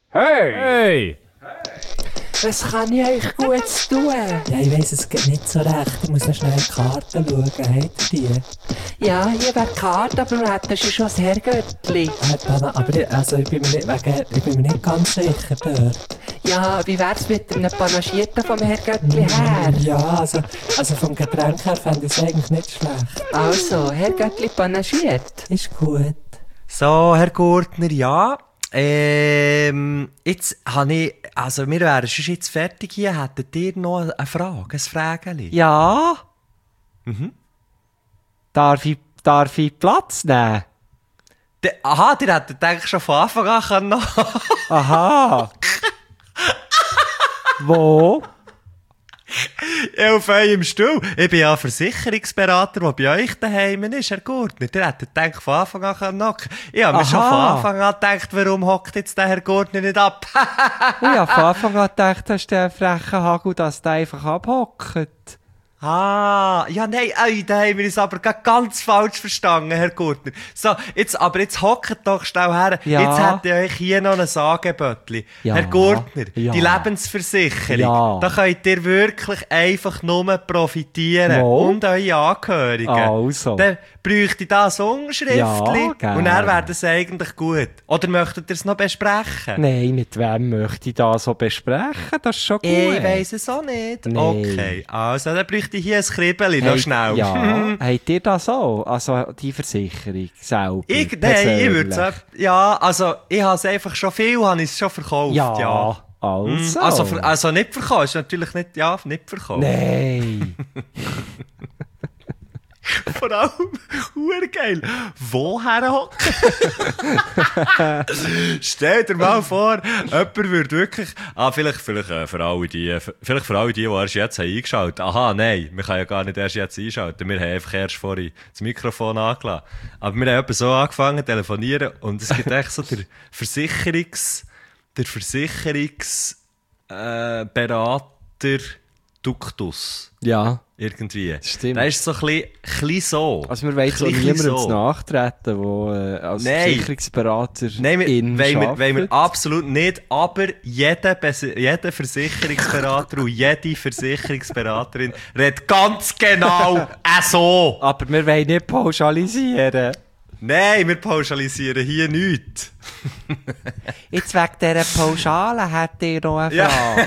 Hey! Hey! Was kann ich euch Gutes tun? Ja, ich weiss, es geht nicht so recht. Ich muss noch schnell in die Karten schauen. Habt ihr die? Ja, hier wäre die Karte, aber du hättest schon das Herrgöttli. Aber ich bin mir nicht ganz sicher dort. Ja, wie wär's mit einem Panagierten vom Herrgöttli her? Ja, also vom Getränk her fände ich es eigentlich nicht schlecht. Also, Herrgöttli panagiert. Ist gut. So, Herr Gurtner, ja. Jetzt habe ich, also wir wären schon jetzt fertig hier. Hättet ihr noch eine Frage, ein Frägeli? Ja? Darf ich Platz nehmen? Aha, ihr hättet eigentlich schon von Anfang an können. Aha. Wo? Ja, auf eurem Stuhl. Ich bin ja Versicherungsberater, der bei euch daheim ist, Herr Gurtner. Ihr hättet gedacht, von Anfang an können hocken. Ich habe mir schon von Anfang an gedacht, warum hockt jetzt der Herr Gurtner nicht ab? Ich habe von Anfang an gedacht, das ist der freche Hagel, dass der einfach abhockt. Ah, ja, nein, da haben wir uns aber ganz falsch verstanden, Herr Gurtner. So, jetzt hockt doch schnell her. Ja. Jetzt hätte ich euch hier noch ein Angebötli. Ja. Herr Gurtner, Ja. die Lebensversicherung, Ja. da könnt ihr wirklich einfach nur profitieren. Wo? Und eure Angehörigen. Also. Dann bräuchte ich da ein Unterschriftli. Ja, gerne. Und dann wäre das eigentlich gut. Oder möchtet ihr es noch besprechen? Nein, mit wem möchte ich das so besprechen? Das ist schon gut. Ich weiss es auch nicht. Nein. Okay, also dann bräuchte ich hier ein Kribbeli, noch schnell. Ja, habt ihr das auch? Also die Versicherung selber? Ich würde persönlich? es, ja, also ich habe es einfach schon viel, habe ich es schon verkauft, ja. Also. Also nicht verkauft, ist natürlich nicht, ja, nicht verkauft. Nein. Vor allem, geil. Woher hocken? Stell dir mal vor, jemand würde wirklich, vielleicht für alle die erst jetzt haben eingeschaltet. Aha, nein, wir können ja gar nicht erst jetzt einschalten. Wir haben einfach erst vorhin das Mikrofon angelassen. Aber wir haben etwa so angefangen zu telefonieren und es gibt echt so der Berater Duktus. Ja. Irgendwie. Stimmt. Das ist so ein bisschen so. Also wir wollen so niemandem zu nachtreten, der als Versicherungsberater wollen wir absolut nicht, aber jeder Versicherungsberater und jede Versicherungsberaterin redet ganz genau so. Aber wir wollen nicht pauschalisieren. Nein, wir pauschalisieren hier nichts. Jetzt wegen dieser Pauschale hätte ich noch eine Frage.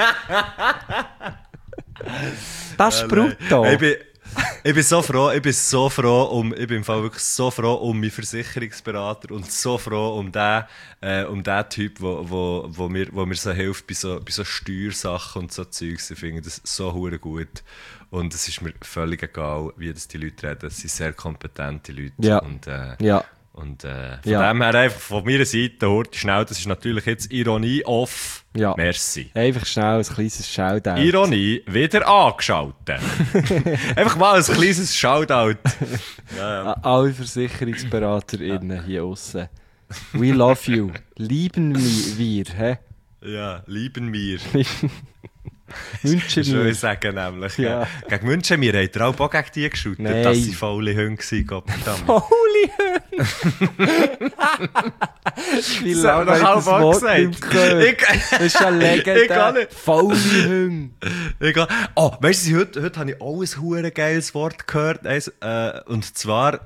Das ist brutto. Ich bin im Fall wirklich so froh um meinen Versicherungsberater und so froh um den Typ, wo mir so hilft bei so Steuersachen und so Zeugs. Ich finde das so hure gut. Und es ist mir völlig egal, wie das die Leute reden. Es sind sehr kompetente Leute. Ja. Und von Ja. dem her einfach von meiner Seite, hört schnell, das ist natürlich jetzt Ironie off. Ja. Merci. Einfach schnell ein kleines Shoutout. Ironie wieder angeschaltet. Einfach mal ein kleines Shoutout. Ja. Alle VersicherungsberaterInnen hier aussen. We love you. Lieben wir, hä? Ja, lieben wir. Wünschen Das will wir. ich sagen, nämlich. Ja. Ja. Gegen Wünschen wir habt ihr auch gegen die geschaut, Nein. dass sie faule Hunde waren, Gottverdammt. Holy Hund! Wie Das lange hat habe ich doch das auch Wort gesagt. nicht gehört? Das ist ja Ich kann legendär. nicht. Faule Hunde. Oh, weißt du, heute habe ich auch ein hure geiles Wort gehört. Und zwar,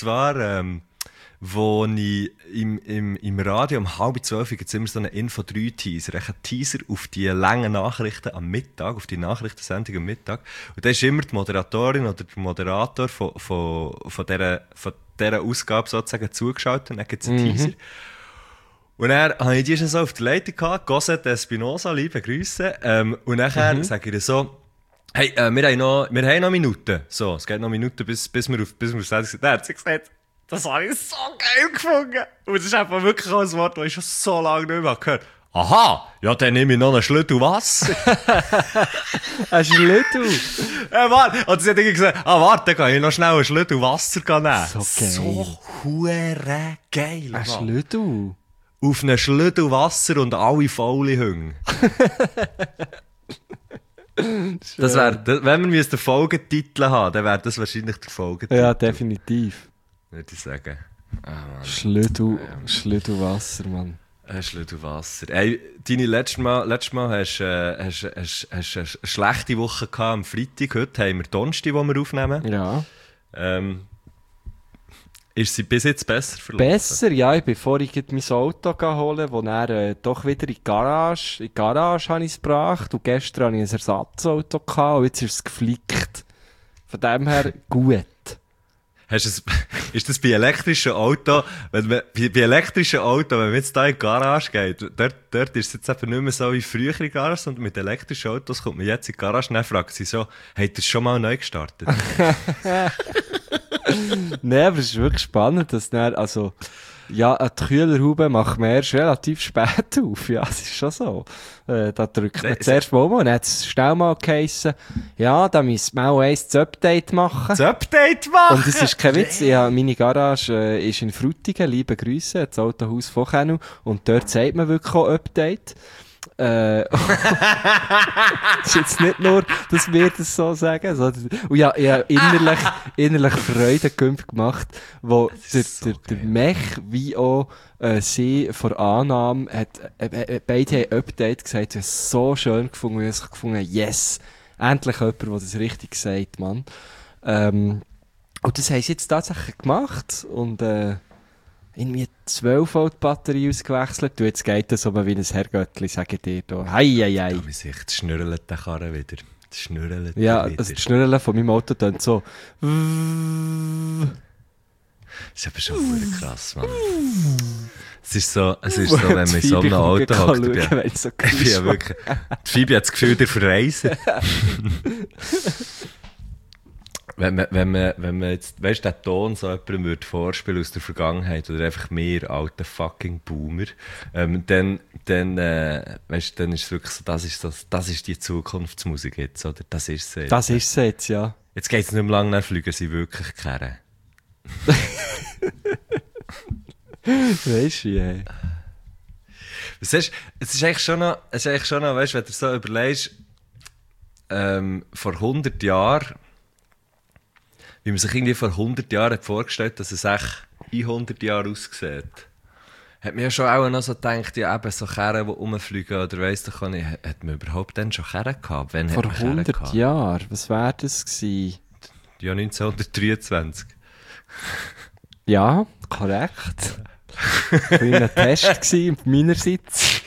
wo ich im Radio um 11:30 gibt es immer so einen Info-3-Teaser. Ein Teaser auf die langen Nachrichten am Mittag, auf die Nachrichtensendung am Mittag. Und da ist immer die Moderatorin oder der Moderator von dieser Ausgabe sozusagen zugeschaltet. Und dann gibt es einen Teaser. Und dann habe ich die schon so auf der Leitung gehabt, Cosette Espinosa, liebe Grüße. Und nachher sage ich ihr so, hey, wir haben noch Minuten. So, es geht noch Minuten, bis wir auf Sendung sind. Dann hat sie gesagt, das habe ich so geil gefunden. Und das ist einfach wirklich auch ein Wort, das ich schon so lange nicht mehr gehört habe. Aha, ja, dann nehme ich noch einen Schlüssel Wasser. Ein Schlüssel. Warte. Und sie hat irgendwie gesagt, warte, dann kann ich noch schnell einen Schlüssel Wasser nehmen. So geil. So hure geil, Ein Mann. Schlüssel. Auf einen Schlüssel Wasser und alle faule Hunde. Das wär, wenn wir den Folgetitel haben, dann wäre das wahrscheinlich der Folgetitel. Ja, definitiv. Würde ich sagen. Ah, Mann. Schlüsselwasser, Mann. Schlüsselwasser. Ey, deine letztes Mal hast eine schlechte Woche gehabt am Freitag. Heute haben wir Donnerstag, wo wir aufnehmen. Ja. Ist sie bis jetzt besser verlaufen? Besser, ja. Ich bin vorhin mein Auto holen, wo dann doch wieder in die Garage. In die Garage habe ich es gebracht. Und gestern hatte ich ein Ersatzauto gehabt, und jetzt ist es geflickt. Von dem her gut. Ist das bei elektrischen Autos, wenn man jetzt da in die Garage geht, dort ist es jetzt eben nicht mehr so wie früher in die Garage, sondern mit elektrischen Autos kommt man jetzt in die Garage und dann fragt sie so, habt ihr schon mal neu gestartet? Nein, aber es ist wirklich spannend, dass dann, also, ja, die Kühlerhaube macht man erst relativ spät auf. Ja, es ist schon so. Da drückt man zuerst mal um und dann hat es schnell mal geheissen, ja, da müssen wir auch das Update machen. Das Update machen? Und es ist kein Witz, ja, meine Garage ist in Frutigen, liebe Grüße, das Autohaus von Kennu, und dort sagt man wirklich auch Update. Das ist jetzt nicht nur, dass wir das so sagen, sondern, und ja, ich habe innerlich Freudengümpf gemacht, wo der Mech wie auch sie vor Annahme beide haben Update gesagt, ich habe es so schön gefunden, ich habe gefunden, yes, endlich jemand, der das richtig sagt, Mann. Und das haben sie jetzt tatsächlich gemacht und irgendwie 12 Volt Batterie ausgewechselt. Und jetzt geht das aber wie ein Herrgöttli, sage ich dir da. Hei. Da muss ich, das schnürrelt der Karren wieder. Das schnürrelt ja, wieder. also das Schnürren von meinem Auto tönt so. Das ist aber schon verdammt krass, Mann. Es ist so, wenn man in so einem Auto hockt. Ja, wirklich. Die Phoebe hat das Gefühl, der verreisen. Wenn man jetzt, weißt du, den Ton so jemandem würde vorspielen aus der Vergangenheit, oder einfach mehr alter fucking Boomer, dann ist es wirklich so, das ist die Zukunftsmusik jetzt, oder? Das ist sie jetzt. Das ist sie jetzt, ja. Jetzt geht es nicht mehr lange, dann fliegen sie wirklich kehren. Weisst du, ey. Es ist eigentlich schon noch, weißt du, wenn du so überlegst, vor 100 Jahren, wie man sich irgendwie vor 100 Jahren hat vorgestellt, dass es echt in 100 Jahren aussieht. Hat man ja schon auch noch so gedacht, ja eben so Kerren, die rumfliegen, oder weiss doch nicht, hat man überhaupt dann schon Kerren gehabt? Wann vor 100 Jahren? Was wäre das gewesen? Ja, 1923. Ja, korrekt. Das war ein Test meinerseits.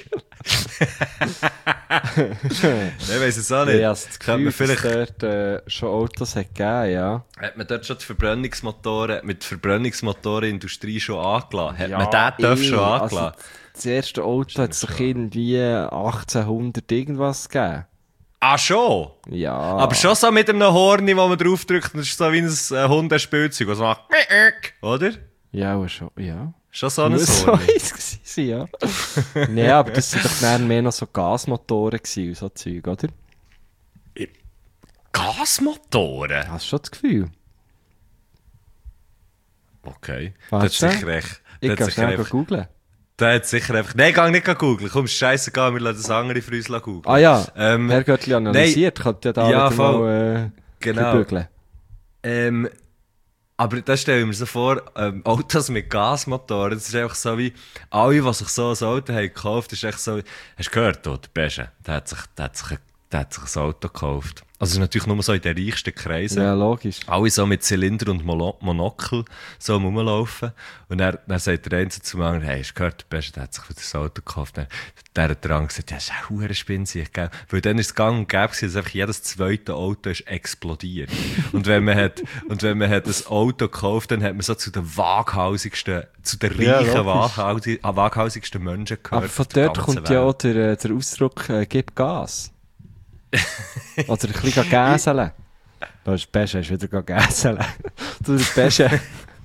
Ich weiss es auch nicht. Ja, das Gefühl, dass dort schon Autos hat gegeben, ja. Hat man dort schon die Verbrennungsmotoren, mit Verbrennungsmotorenindustrie schon angelassen? Hat ja, man den schon angelassen? Also, das erste Auto hat es doch irgendwie 1800 irgendwas gegeben. Ah, schon? Ja. Aber schon so mit einem Horn, wo man draufdrückt, das ist so wie ein Hundespielzeug, das macht oder? Ja, schon, ja. Schon so ein Horn. So Horn. ja. Nee, aber das waren doch dann mehr noch so Gasmotoren und so Zeug, oder? Gasmotoren? Hast du schon das Gefühl? Okay. Was Das ist sicher recht. Ich kann schnell googeln. Der hat sicher einfach... Nein, geh nicht googeln. Komm, scheißegal, wir lassen das andere für uns googeln. Ah ja, Herr Göttli analysiert, könnte ja da ja, wieder mal genau. bügeln. Aber das stelle ich mir so vor, Autos mit Gasmotoren, das ist einfach so wie, alle, die sich so ein Auto haben gekauft, ist echt so, hast du gehört, der Besche, der hat sich ein Auto gekauft. Also es ist natürlich nur so in den reichsten Kreisen. Ja, logisch. Alle so mit Zylinder und Monokel so rumlaufen. Und dann sagt der eine zu mir, hey, hast du gehört, der Beste, der hat sich für das Auto gekauft. Der hat dran gesagt, ja, das ist ein Hurenspinnsieg, gell? Weil dann ist es gang und gäbe, dass einfach jedes zweite Auto ist explodiert. Und wenn man hat ein Auto gekauft, dann hat man so zu den waghalsigsten, zu den reichen, waghausigsten Menschen gehört. Aber von dort kommt ja auch der Ausdruck, gib Gas. Oder ein bisschen gäseln. Da ist Pesche, hast wieder gäseln. Du, der Pesche.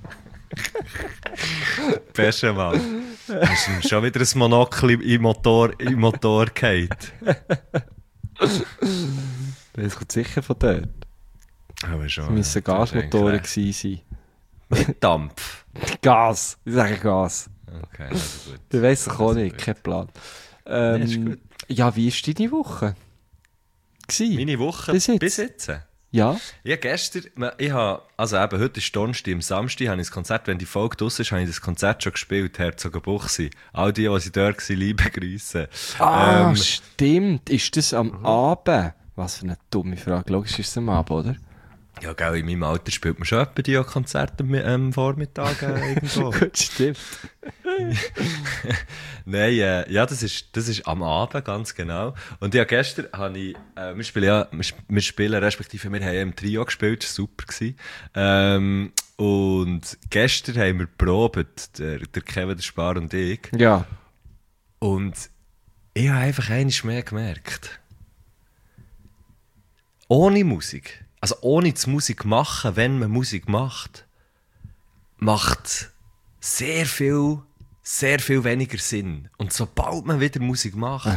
Pesche, Mann. Hast du schon wieder ein Monokel im Motor gehabt? Das kommt sicher von dort. Aber schon. Es müssen Gasmotoren gewesen sein. Mit Dampf. Gas. Ich sage Gas. Okay, also gut. Ich weiss doch auch nicht, kein Plan. Ist gut. Ja, wie war deine Woche? Meine Woche bis jetzt? Ja. Ja, gestern, also eben, heute ist Donnerstag, am Samstag habe ich das Konzert, wenn die Folge draussen ist, habe ich das Konzert schon gespielt, Herzogenbuchsee. All die dort waren, liebe Grüße. Stimmt. Ist das am Abend? Was für eine dumme Frage. Logisch ist es am Abend, oder? Ja, gell, in meinem Alter spielt man schon etwa die Konzerte am Vormittag irgendwo. Gut, stimmt. Nein, ja, das ist am Abend, ganz genau. Und ja, gestern habe ich, wir spielen, respektive wir haben im Trio gespielt, das war super. Und gestern haben wir geprobt, der Kevin, der Spar und ich. Ja. Und ich habe einfach eines mehr gemerkt. Ohne Musik, also ohne die Musik machen, wenn man Musik macht, macht sehr viel weniger Sinn. Und sobald man wieder Musik macht,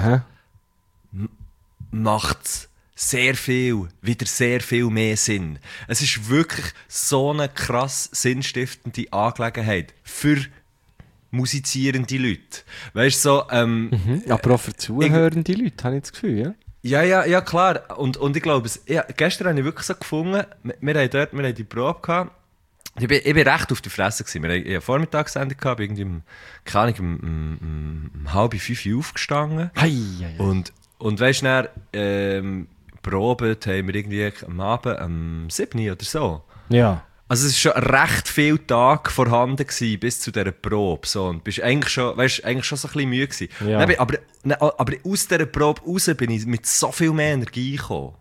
macht es wieder sehr viel mehr Sinn. Es ist wirklich so eine krass sinnstiftende Angelegenheit für musizierende Leute. Weißt du, so, Aber auch für zuhörende Leute, habe ich das Gefühl, ja? Ja, klar. Und ich glaube, gestern habe ich wirklich so gefunden, wir haben die Probe gehabt. Ich bin recht auf die Fresse gewesen. Wir hatten eine Vormittagssendung gehabt, irgendwie keine Ahnung, um 4:30 aufgestanden. Und weisst du, dann, probiert haben wir irgendwie am Abend 7 oder so. Ja. Also es war schon recht viel Tag vorhanden gewesen, bis zu dieser Probe. So. Und bist eigentlich schon so ein bisschen müde gewesen. Ja. Aber aus dieser Probe raus bin ich mit so viel mehr Energie gekommen.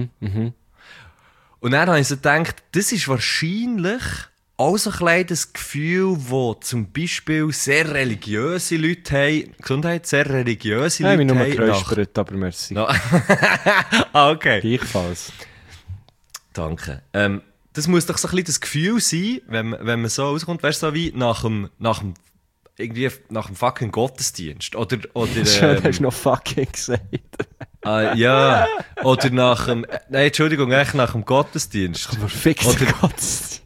Und dann habe ich so gedacht, das ist wahrscheinlich auch so ein bisschen das Gefühl, das zum Beispiel sehr religiöse Leute haben. Gesundheit, sehr religiöse Leute haben. Ich habe mich nur geräuspert, aber merci. No. Okay. Gleichfalls. Danke. Das muss doch so ein bisschen das Gefühl sein, wenn man so rauskommt, weißt du, so wie nach dem fucking Gottesdienst. Oder Schön, hast du noch fucking gesagt. Ja, oder nach dem, nein, Entschuldigung, eigentlich nach dem Gottesdienst. Aber fix den Gottesdienst.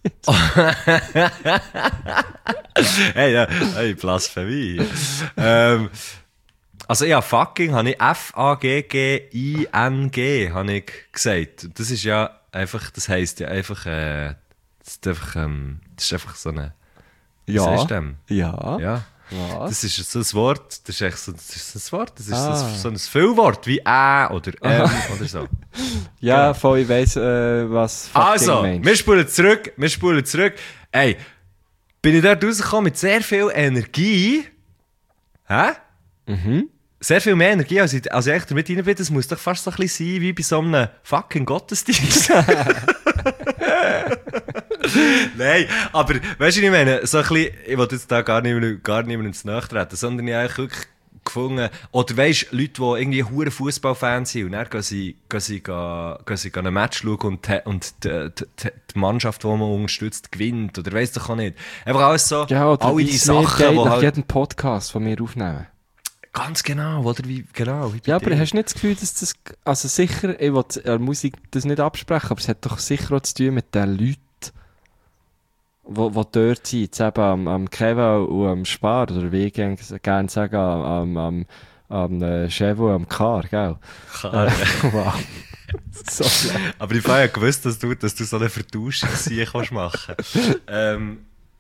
Hey, Blasphemie. Also ja, fucking habe ich F-A-G-G-I-N-G habe ich gesagt. Das ist ja einfach, das heisst ja einfach, das ist einfach so eine, Ja. wie sagst du dem? Ja. Ja. Was? Das ist so ein Wort, das ist echt so, so ein Füllwort, wie oder oder so. Ja, voll, ich weiss, was fucking Also, meinst. wir spulen zurück. Ey, bin ich dort rausgekommen mit sehr viel Energie. Hä? Sehr viel mehr Energie, als ich echt damit rein bin. Das muss doch fast so ein bisschen sein, wie bei so einem fucking Gottesdienst. Nein, aber weißt du, was ich meine? So ein bisschen, ich will jetzt da gar niemandem ins Nachtreten, sondern ich habe eigentlich wirklich gefunden, oder weisst, Leute, die irgendwie hure Fußballfans sind und dann gehen sie ein Match schauen und die Mannschaft, die man unterstützt, gewinnt, oder weiss doch auch nicht. Einfach alles so, Ja, oder alle wie die es mir Sachen, geht, die nach halt... jedem Podcast, den wir aufnehmen. Ganz genau, oder wie bei Ja, aber dir. hast du nicht das Gefühl, dass das, also sicher, ich will der Musik das nicht absprechen, aber es hat doch sicher auch zu tun mit den Leuten, die dort sind, jetzt eben am Kevin und am Spar, oder wie ich gerne sagen, am Chevo, am Car, gell? Wow. So schlecht. Aber ich habe ja gewusst, dass du so eine Vertauschung machen kannst.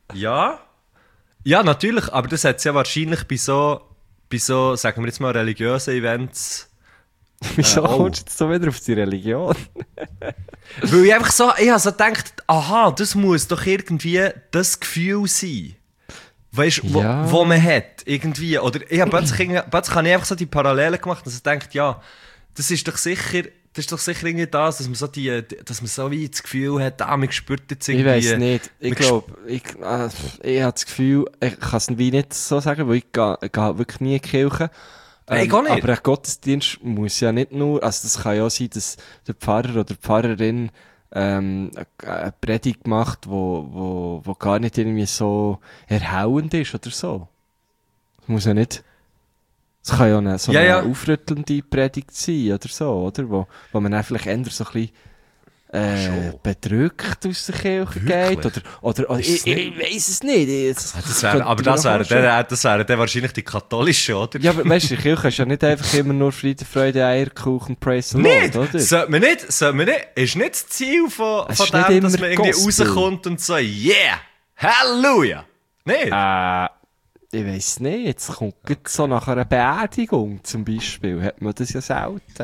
Ja, natürlich, aber das hat es ja wahrscheinlich bei so, sagen wir jetzt mal, religiösen Events. Wieso kommst du jetzt so wieder auf die Religion? Weil ich einfach so, ich habe so gedacht, aha, das muss doch irgendwie das Gefühl sein. Weißt du, Ja. wo man hat, irgendwie. Oder plötzlich habe ich einfach so die Parallelen gemacht und so gedacht, ja, das ist doch sicher irgendwie das, dass man so wie das Gefühl hat, wir spürt jetzt Ich irgendwie... weiss nicht. Ich glaube, ich habe das Gefühl, ich kann es wie nicht so sagen, weil ich gehe wirklich nie in die Kirche. Ich gar nicht. Aber ein Gottesdienst muss ja nicht nur, also das kann ja auch sein, dass der Pfarrer oder die Pfarrerin eine Predigt macht, wo gar nicht irgendwie so erhellend ist oder so. Das muss ja nicht... Es kann ja eine aufrüttelnde Predigt sein oder so, oder? Wo man dann vielleicht eher so ein bisschen bedrückt aus der Kirche geht. Oder ich weiss es nicht. Das wären dann wahrscheinlich die katholischen, oder? Ja, aber weißt du, die Kirche ist ja nicht einfach immer nur Friede, Freude, Eierkuchen, Praise the Lord, oder? Sollte man nicht, ist nicht das Ziel von Es dem, ist nicht dass immer man irgendwie Gospel. rauskommt und so, yeah, Halleluja. Nicht? Ich weiss nicht, jetzt kommt jetzt so nach einer Beerdigung zum Beispiel, hat man das ja selten.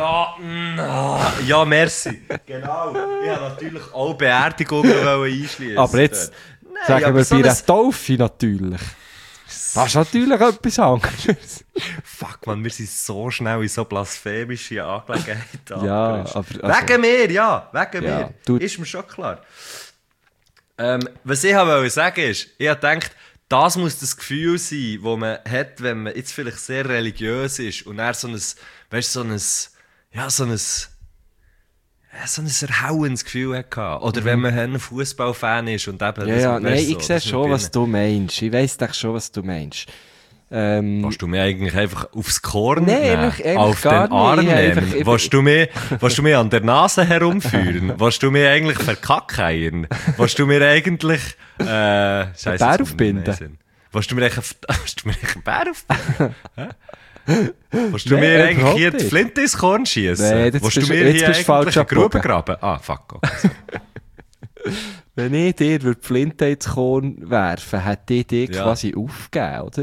Ja, merci. Genau. Ich wollte natürlich auch Beerdigungen einschließen. Aber jetzt sagen wir bei einer Taufe natürlich. Das ist natürlich etwas anderes. Fuck, man, wir sind so schnell in so blasphemische Angelegenheiten. Ja, abgerutscht. aber... Wegen mir, ja. Wegen Ja, mir. du- Ist mir schon klar. Was ich wollte sagen ist, ich habe gedacht, das muss das Gefühl sein, das man hat, wenn man jetzt vielleicht sehr religiös ist und dann so ein erhauendes Gefühl hatte. Oder wenn man ein Fußballfan ist und eben... Ja, nein, ich sehe das schon, was du meinst. Ich weiss doch schon, was du meinst. Willst du mich eigentlich einfach aufs Korn Nein, nehmen? eigentlich Auf gar den Arm nicht. nehmen? Einfach- Willst du mich an der Nase herumführen? Willst du mich eigentlich verkackeiern? Willst du mir eigentlich... Scheisse, Bär aufbinden? Willst du mir eigentlich einen Bär aufbinden? Hä? Willst du Nein, mir eigentlich überhaupt hier die nicht. Flinte ins Korn schiessen? Nein, jetzt Willst du bist- mir jetzt hier bist du falsch eigentlich eine Grube abgebogen. graben? Ah, fuck, okay. Wenn ich dir die Flinte ins Korn werfen, hätte ich dich Ja. quasi aufgegeben, oder?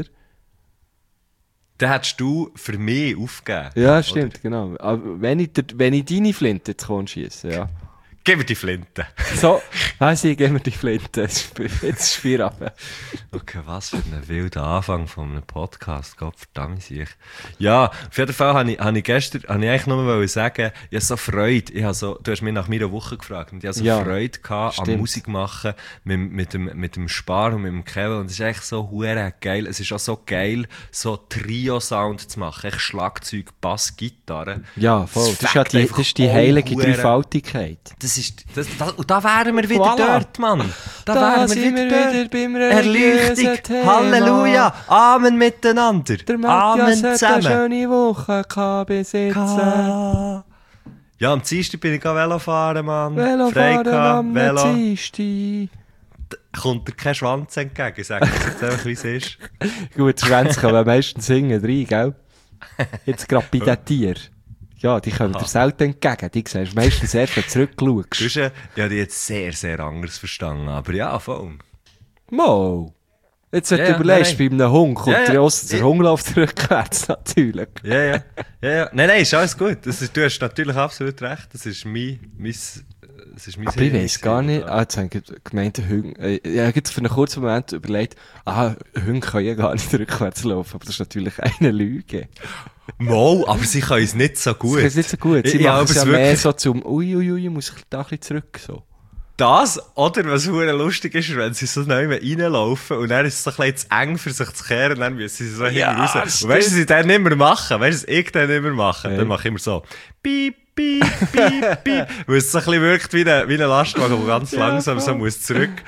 Dann hättest du für mich aufgegeben. Ja, oder? stimmt, genau. Aber wenn ich deine Flinte ins Korn schiesse, ja. Gib mir die Flinte. So, also ich gebe mir die Flinte. Jetzt ist Feierabend. Okay, was für ein wilder Anfang von einem Podcast. Gott verdammt sich. Ja, auf jeden Fall habe ich gestern eigentlich nur sagen, ich habe so Freude. Du hast mich nach meiner Woche gefragt und ich habe so Ja, Freude gehabt stimmt. am Musik machen mit dem Spar und mit dem Kevin. Und es ist echt so hure geil. Es ist auch so geil, so Trio-Sound zu machen. Echt Schlagzeug, Bass, Gitarre. Ja, voll. Das ist, fängt das einfach ist die auch heilige hure- Dreifaltigkeit. Und da wären wir wieder Voilà. dort, Mann. Da wären sind wir wir wieder dort. beim religiösen Erleuchtung. Thema. Halleluja. Amen miteinander. Der Matthias Amen hat zusammen. eine schöne Woche gehabt bis jetzt. Ja, am Dienstag bin ich Velo fahren, Mann. Frei Velofahren gehabt, am Velo. Dienstag. Kommt dir kein Schwanz entgegen. Ich sage das jetzt einfach, wie es ist. Gut, Schwänze kann man meistens singen rein, gell? Jetzt gerade bei den Tieren. Ja, die kommen dir selten entgegen. Die siehst du meistens erst, wenn du zurückschaust. Du hast ja, ich habe dich jetzt sehr, sehr anders verstanden. Aber ja, voll. Mo! Jetzt, wenn Ja, du ja, überlegst, nein, bei einem Hund kommt Ja, ja. der Osten der Hund läuft rückwärts, natürlich. Ja. Nein, ist alles gut. Du hast natürlich absolut recht. Das ist mein Aber ich weiss gar nicht, jetzt haben gemeint, Hunde, ich habe jetzt für einen kurzen Moment überlegt, Hunde können ja gar nicht rückwärts laufen, aber das ist natürlich eine Lüge. Mo, aber sie können es nicht so gut. Das ist nicht so gut. Sie Ja, machen aber es ja es mehr wirklich- so zum Uiuiui, muss ich da ein bisschen zurück, so. Das, oder was hure lustig ist, wenn sie so neu reinlaufen und dann ist es so ein bisschen zu eng für sich zu kehren und dann müssen sie so Ja, hinten raus. stimmt. Und weißt du, was sie dann immer machen? Weißt du, was ich dann immer mache? Ja. Dann mache ich immer so, piep, piep, piep, piep. Weil es so ein bisschen wirkt wie ein Lastwagen, der ganz Ja, langsam so voll. muss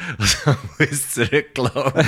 zurücklaufen.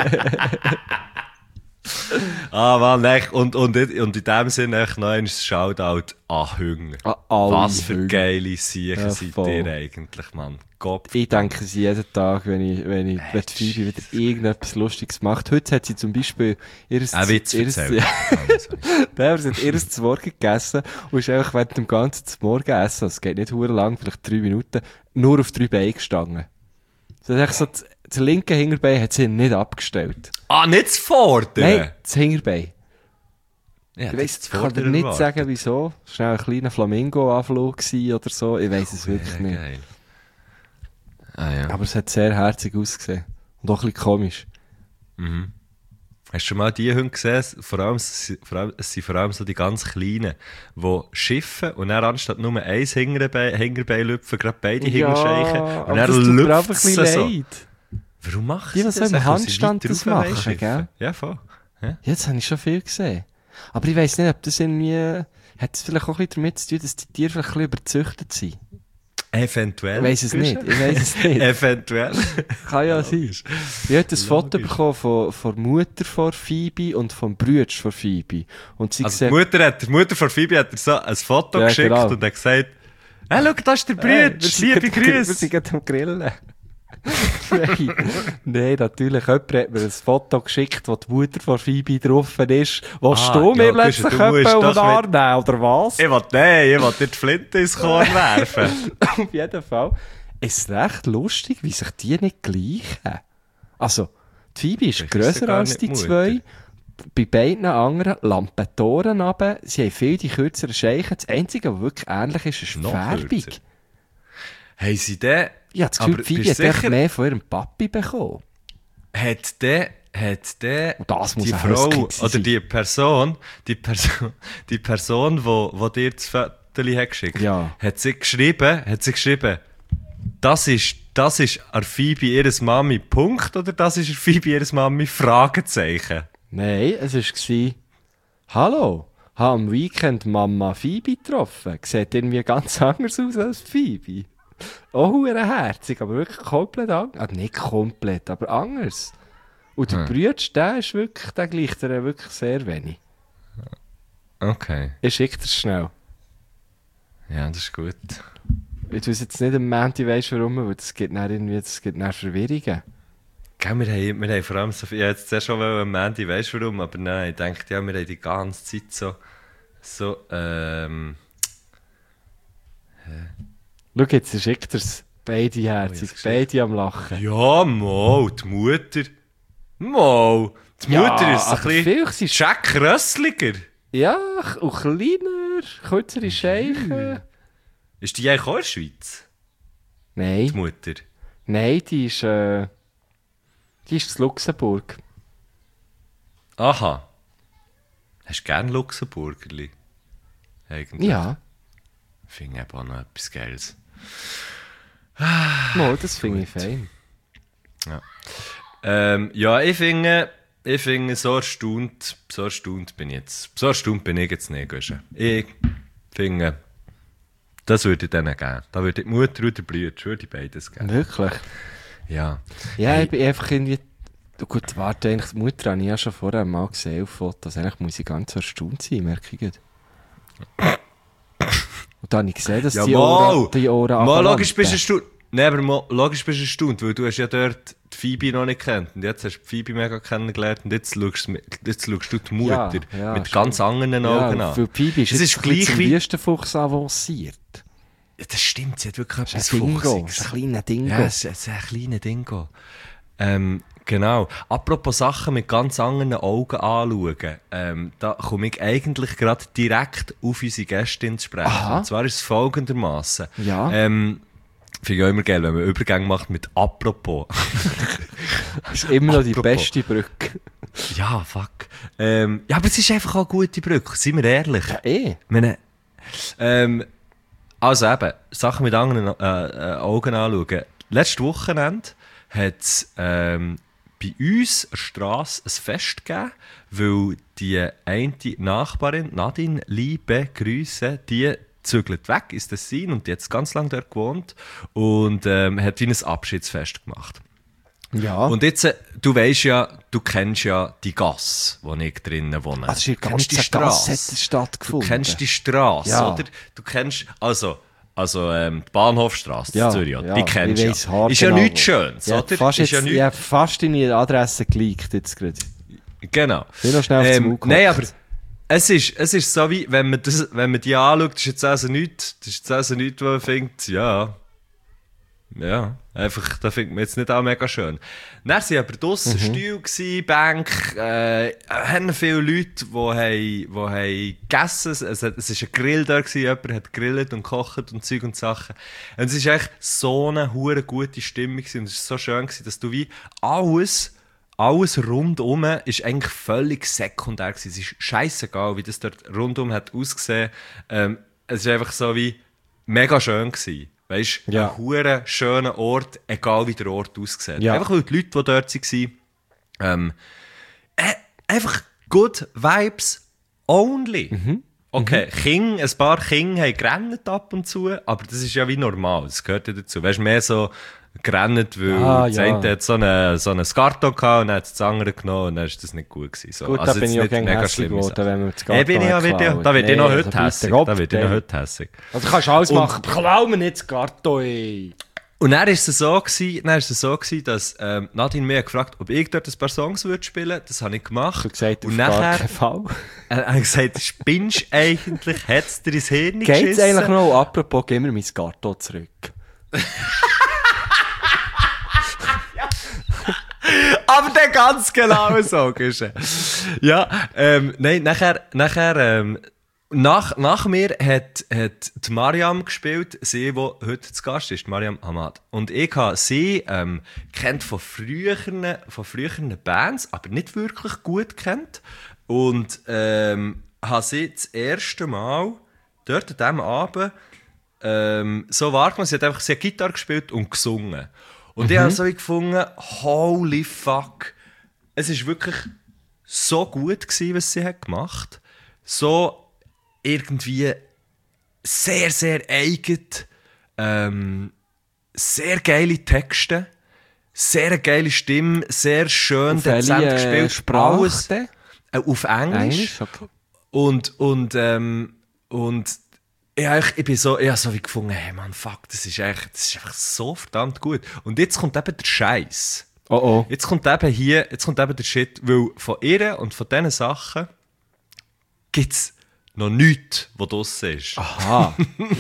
Mann, echt. Und in dem Sinne echt noch ein Shoutout an Hunde. Alle Was für Hunde. geile Siechen Ja, seid voll. ihr eigentlich, Mann. Gott. Ich denke sie jeden Tag, wenn die Phoebe wieder irgendetwas Lustiges macht. Heute hat sie zum Beispiel Ein Witz erzählt. Nein, sie hat ihres zu Morgen gegessen und ist einfach während dem ganzen zu Morgen essen, es geht nicht hure lang, vielleicht 3 Minuten, nur auf 3 Beinen gestanden. Sie hat echt so das linke Hinterbein hat sie nicht abgestellt. Nicht zu fordern? Nein, das Hinterbein. Ja, Ich weiss, ich kann dir nicht sagen, wieso. Es war ein kleiner Flamingo-Anflug gewesen oder so. Ich weiss es wirklich nicht. Geil. Ah, ja. Aber es hat sehr herzig ausgesehen. Und auch ein bisschen komisch. Hast du schon mal die Hunde gesehen? Es sind vor allem so die ganz Kleinen, die schiffen und dann anstatt nur ein Hinterbein lüpfen, gerade beide Hinter scheichen. aber Und das dann tut mir lüpft einfach ein es bisschen so. leid. Warum macht Die, sie die so das? im Weil sie Handstand weiter das rauf machen, schiffen. gell? Ja, voll. Ja. Jetzt habe ich schon viel gesehen. Aber ich weiss nicht, ob das irgendwie... Hat es vielleicht auch ein bisschen damit zu tun, dass die Tiere vielleicht ein bisschen überzüchtet sind? Eventuell. Ich weiss es nicht. Eventuell. Kann ja sein. Ich habe ein Foto bekommen von der Mutter von Phoebe und vom Bruder von Phoebe. Und sie Also die Mutter von Phoebe hat dir so ein Foto Ja, geschickt genau. und hat gesagt, Schau, da ist der Brütsch. Liebe Wir Grüße. sind gerade am Grillen. Nein, natürlich. Jemand hat mir ein Foto geschickt, wo die Mutter von Phoebe drauf ist. Willst du mir Guschen, plötzlich du musst jemanden doch um den Arm nehmen, oder was? Ich will dir die Flinte ins Korn werfen. Auf jeden Fall. Es ist recht lustig, wie sich die nicht gleichen. Also, die Phoebe ist Vielleicht ist sie grösser gar als nicht die Mutter. zwei. Bei beiden anderen Lampetoren runter. Sie haben viel die kürzeren Scheichen. Das Einzige, was wirklich ähnlich ist, ist die Noch Färbung. kürzer. Haben sie den... Ich habe das Gefühl, Aber Phoebe bist hat du echt sicher- mehr von ihrem Papi bekommen. Hat der Und das muss die ein Frau Husky gewesen oder sein. die Person, wo dir das Foto hat geschickt, Ja. hat sie geschrieben, das ist an Phoebe ihres Mami Punkt oder das ist an Phoebe ihres Mami Fragezeichen? Nein, es war: Hallo, habe am Weekend Mama Phoebe getroffen. Sieht irgendwie ganz anders aus als Phoebe. Auch herzig, aber wirklich komplett anders. Also nicht komplett, aber anders. Und der Brütsch, der ist wirklich, der gleicht ihr wirklich sehr wenig. Okay, Ich schicke dir schnell. ja, das ist gut. Ich weiß jetzt nicht am Montag, weisst warum, weil das gibt dann Verwirrungen. Gell, wir haben vor allem so viel, ich hätte jetzt schon am Mandy, weißt du warum, aber nein, ich denke, ja, wir haben die ganze Zeit so, Schau jetzt, ich schicke dir's. Beide herzig, beide am Lachen. ja, mal, die Mutter, die Mutter ist ein aber bisschen vielleicht sind Jack Rössliger. ja, und kleiner, kürzere Scheichen. Ist die eigentlich auch in der Schweiz, die Nein, Mutter? nein, die ist in Luxemburg. Aha. Hast du gerne Luxemburgerli? Eigentlich. Ja, Ich finde eben auch noch etwas Geiles. no, das finde ich fein. Ja, ich finde, so erstaunt bin ich jetzt nicht, Guschen. Ich finde, das würde ich denen geben. Da würde ich die Mutter oder der Brüder, würde ich beides geben. Wirklich? Ja. Ja, Hey. ich bin einfach irgendwie... Gut, warte, eigentlich, die Mutter habe ich ja schon vorher mal gesehen auf Fotos. Eigentlich muss ich ganz erstaunt sein, merke ich gerade. Und dann habe ich gesehen, dass Ja, die Ohren mal logisch bist du ablampen. erstaunt. Nein, aber logisch bist du erstaunt, weil du hast ja dort die Phoebe noch nicht kennt. Und jetzt hast du die Phoebe mega kennengelernt und jetzt schaust du die Mutter Ja, mit stimmt. ganz anderen Augen Ja, an. weil Phoebe ist Es jetzt ist ein bisschen gleich zum wie- Wüstenfuchs avanciert. Ja, das stimmt, sie hat wirklich Das etwas ist ein Dingo, Fuchsiges. das ist ein kleiner Dingo. Ja, es ist ein kleiner Dingo. Genau. Apropos Sachen mit ganz anderen Augen anschauen, da komme ich eigentlich gerade direkt auf unsere Gästin zu sprechen. Aha. Und zwar ist es folgendermaßen. Ja. Finde ich auch immer geil, wenn man Übergänge macht mit «apropos». Das ist immer noch die Apropos. beste Brücke. Ja, fuck. Ja, aber es ist einfach auch eine gute Brücke, seien wir ehrlich. Ja, eh. Ich meine, also eben, Sachen mit anderen Augen anschauen. Letztes Wochenende hat es bei uns an der Strasse ein Fest gegeben, weil die eine Nachbarin, Nadine, liebe Grüße, die zügelt weg ins Tessin und die hat ganz lange dort gewohnt und hat wie ein Abschiedsfest gemacht. Ja. Und jetzt, du weisst ja, du kennst ja die Gasse, wo ich drinnen wohne. Also in der Du kennst die ganzen Gasse Strasse. hat es stattgefunden. Du kennst die Strasse, Ja. oder? Du kennst, die Bahnhofstrasse in Zürich, oder? Die kennst ich du weiss ja. haargenau Ist ja wo. nichts Schönes, Ja, oder? fast Ist ja jetzt, nichts... ich habe fast deine Adresse geleakt jetzt gerade. Genau. Bin noch schnell aufs Maul Nein, gehockt. aber es ist so wie, wenn man die anschaut, das ist jetzt also nichts, wo man findet, ja, einfach, da findet man jetzt nicht auch mega schön. Dann waren aber draussen Stühle gsi, Bank, haben viele Leute, die haben gegessen, es war ein Grill da, jemand hat gegrillt und gekocht und Zeug und Sachen. Und es war echt so eine hure gute Stimmung gewesen. Und es war so schön gewesen, dass du wie alles rundum ist eigentlich völlig sekundär gewesen. Es ist scheissegal, wie das dort rundum hat ausgesehen. Es ist einfach so wie mega schön gewesen. Weißt du, Ja. ein hure schöner Ort, egal wie der Ort aussieht. Ja. Einfach weil die Leute, die dort waren, einfach good vibes only. Okay, ein paar Kinder haben gerannt ab und zu, aber das ist ja wie normal, das gehört ja dazu. Weißt du, mehr so gerannt, weil das eine hat so einen Skarton gehabt und dann hat das andere genommen und dann ist das nicht gut gewesen. So. Gut, Also da bin jetzt ich auch nicht gerne mega hässlich schlimme geworden, Sache. wenn man das Garten Bin ich auch wieder, da wird ich noch heute hässig. Da wird ich noch heute hässig. Also kannst du alles machen, klau mir nicht das Garten, ey. Und dann war es so gewesen, dass Nadine mich gefragt hat, ob ich dort ein paar Songs würde spielen. Das habe ich gemacht. Du hast gesagt, und auf gar nachher keinen Fall. habe ich gesagt, spinnst du eigentlich? Hat es dir ins Hirn Geht's geschissen? eigentlich noch? Apropos, gib mir mein Garten zurück. Aber der ganz genau so ist er. Ja, nein, nach mir hat die Mariam gespielt, sie, die heute zu Gast ist, Mariam Hamad. Und ich habe sie kennt von früheren Bands, aber nicht wirklich gut kennt. Und habe sie das erste Mal dort an diesem Abend so wahrgenommen. Sie hat Gitarre gespielt und gesungen. Und ich habe so gefunden, holy fuck, es war wirklich so gut gewesen, was sie hat gemacht. So irgendwie sehr, sehr eigen, sehr geile Texte, sehr geile Stimme, sehr schön dezent gespielt. Sprache? Auf Englisch. Okay. Und ich bin so, ich habe so wie gefunden, hey man, fuck, das ist einfach so verdammt gut. Und jetzt kommt eben der Scheiß. Oh. Jetzt kommt eben der Shit, weil von ihr und von diesen Sachen gibt es noch nichts, was draussen ist. Aha.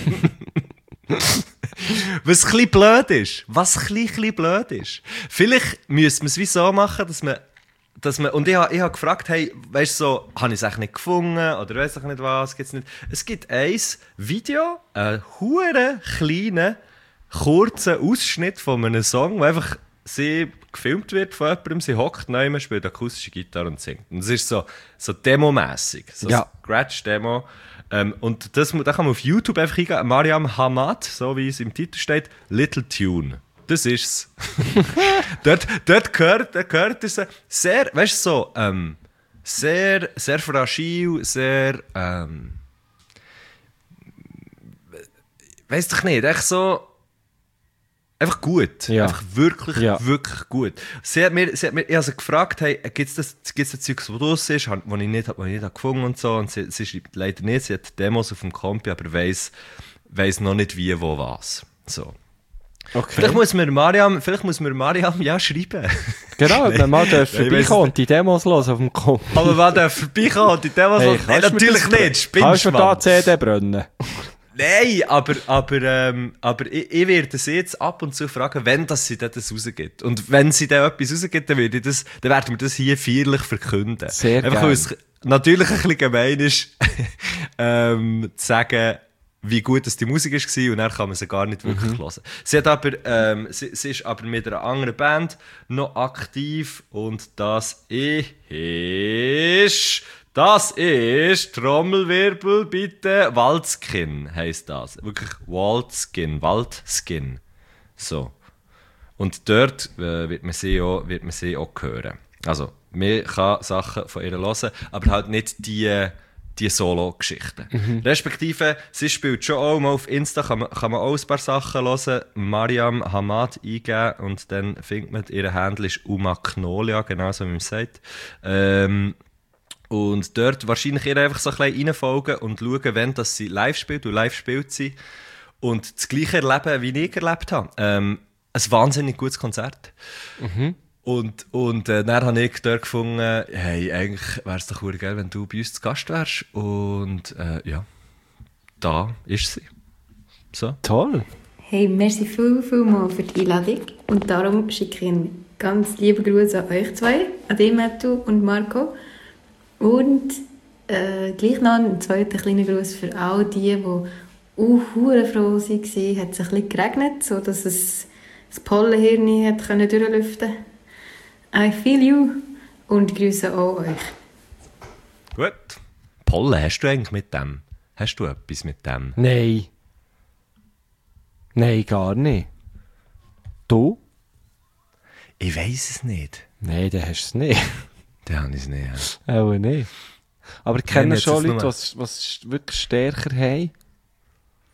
Was ein bisschen blöd ist. Vielleicht müsste man es wie so machen, dass man und ich habe gefragt, hey, weißt du, so, habe ich es eigentlich nicht gefunden oder weiss ich nicht was, gibt's nicht. Es gibt ein Video, einen huere kleinen, kurzen Ausschnitt von einem Song, wo einfach sie gefilmt wird von jemandem, sie hockt neben mir, spielt akustische Gitarre und singt. Und es ist so Demo-mässig, so Scratch-Demo. Und da kann man auf YouTube einfach eingeben, Mariam Hamad, so wie es im Titel steht, Little Tune. Das ist's. dort gehört es sehr, weißt du, so, sehr, sehr fragil, sehr, weiss doch nicht, echt so, einfach gut. Ja. Einfach wirklich gut. Ich habe sie gefragt, hey, gibt es das Zeug, das draus ist, das ich nicht gefunden und so. Und sie schreibt leider nicht, sie hat Demos auf dem Kompi, aber weiss noch nicht wie, wo, was. So. Okay. Vielleicht muss mir Mariam ja schreiben. Genau, wenn man mal vorbeikommen und die Demos hören auf dem Kompi. Aber man darf vorbeikommen und die Demos hören? Nein, natürlich nicht, spinnst Kannst du du, da CD brennen? Nein, aber ich werde sie jetzt ab und zu fragen, wenn sie das rausgibt. Und wenn sie dann etwas rausgibt, dann werden wir das hier feierlich verkünden. Sehr einfach, weil es natürlich ein bisschen gemein ist, zu sagen, wie gut das die Musik war und dann kann man sie gar nicht wirklich hören. Sie ist aber mit einer anderen Band noch aktiv und das ist Trommelwirbel bitte, Waldskin heisst das. Wirklich Waldskin. So. Und dort wird man sie auch hören. Also, man kann Sachen von ihr hören, aber halt nicht die Solo-Geschichten. Respektive, sie spielt schon auch mal auf Insta, kann man auch ein paar Sachen hören. Mariam Hamad eingeben und dann findet man, ihr Handle ist Umaknolia, genau so wie man sagt. Und dort wahrscheinlich ihr einfach so ein bisschen reinfolgen und schauen, wenn das sie live spielt. Und live spielt sie. Und das gleiche erleben, wie ich erlebt habe. Ein wahnsinnig gutes Konzert. Und dann habe ich dort gefunden, hey, eigentlich wäre es doch cool, wenn du bei uns zu Gast wärst. Und ja, da ist sie. So. Toll. Hey, merci vielmals für die Einladung. Und darum schicke ich einen ganz lieben Gruß an euch zwei, an dich, Mattu und Marco. Und gleich noch einen zweiten kleinen Gruß für all die hure froh waren. Es hat ein bisschen geregnet, sodass das Pollenhirn hat durchlüften konnte. I feel you und grüße auch euch. Gut. Pollen, hast du eigentlich mit dem? Hast du etwas mit dem? Nein. Nein, gar nicht. Du? Ich weiss es nicht. Nein, dann hast du es nicht. Dann habe ich es nicht. Ja. Auch nicht. Aber ich kenne Nein, schon jetzt Leute, die es wirklich stärker haben.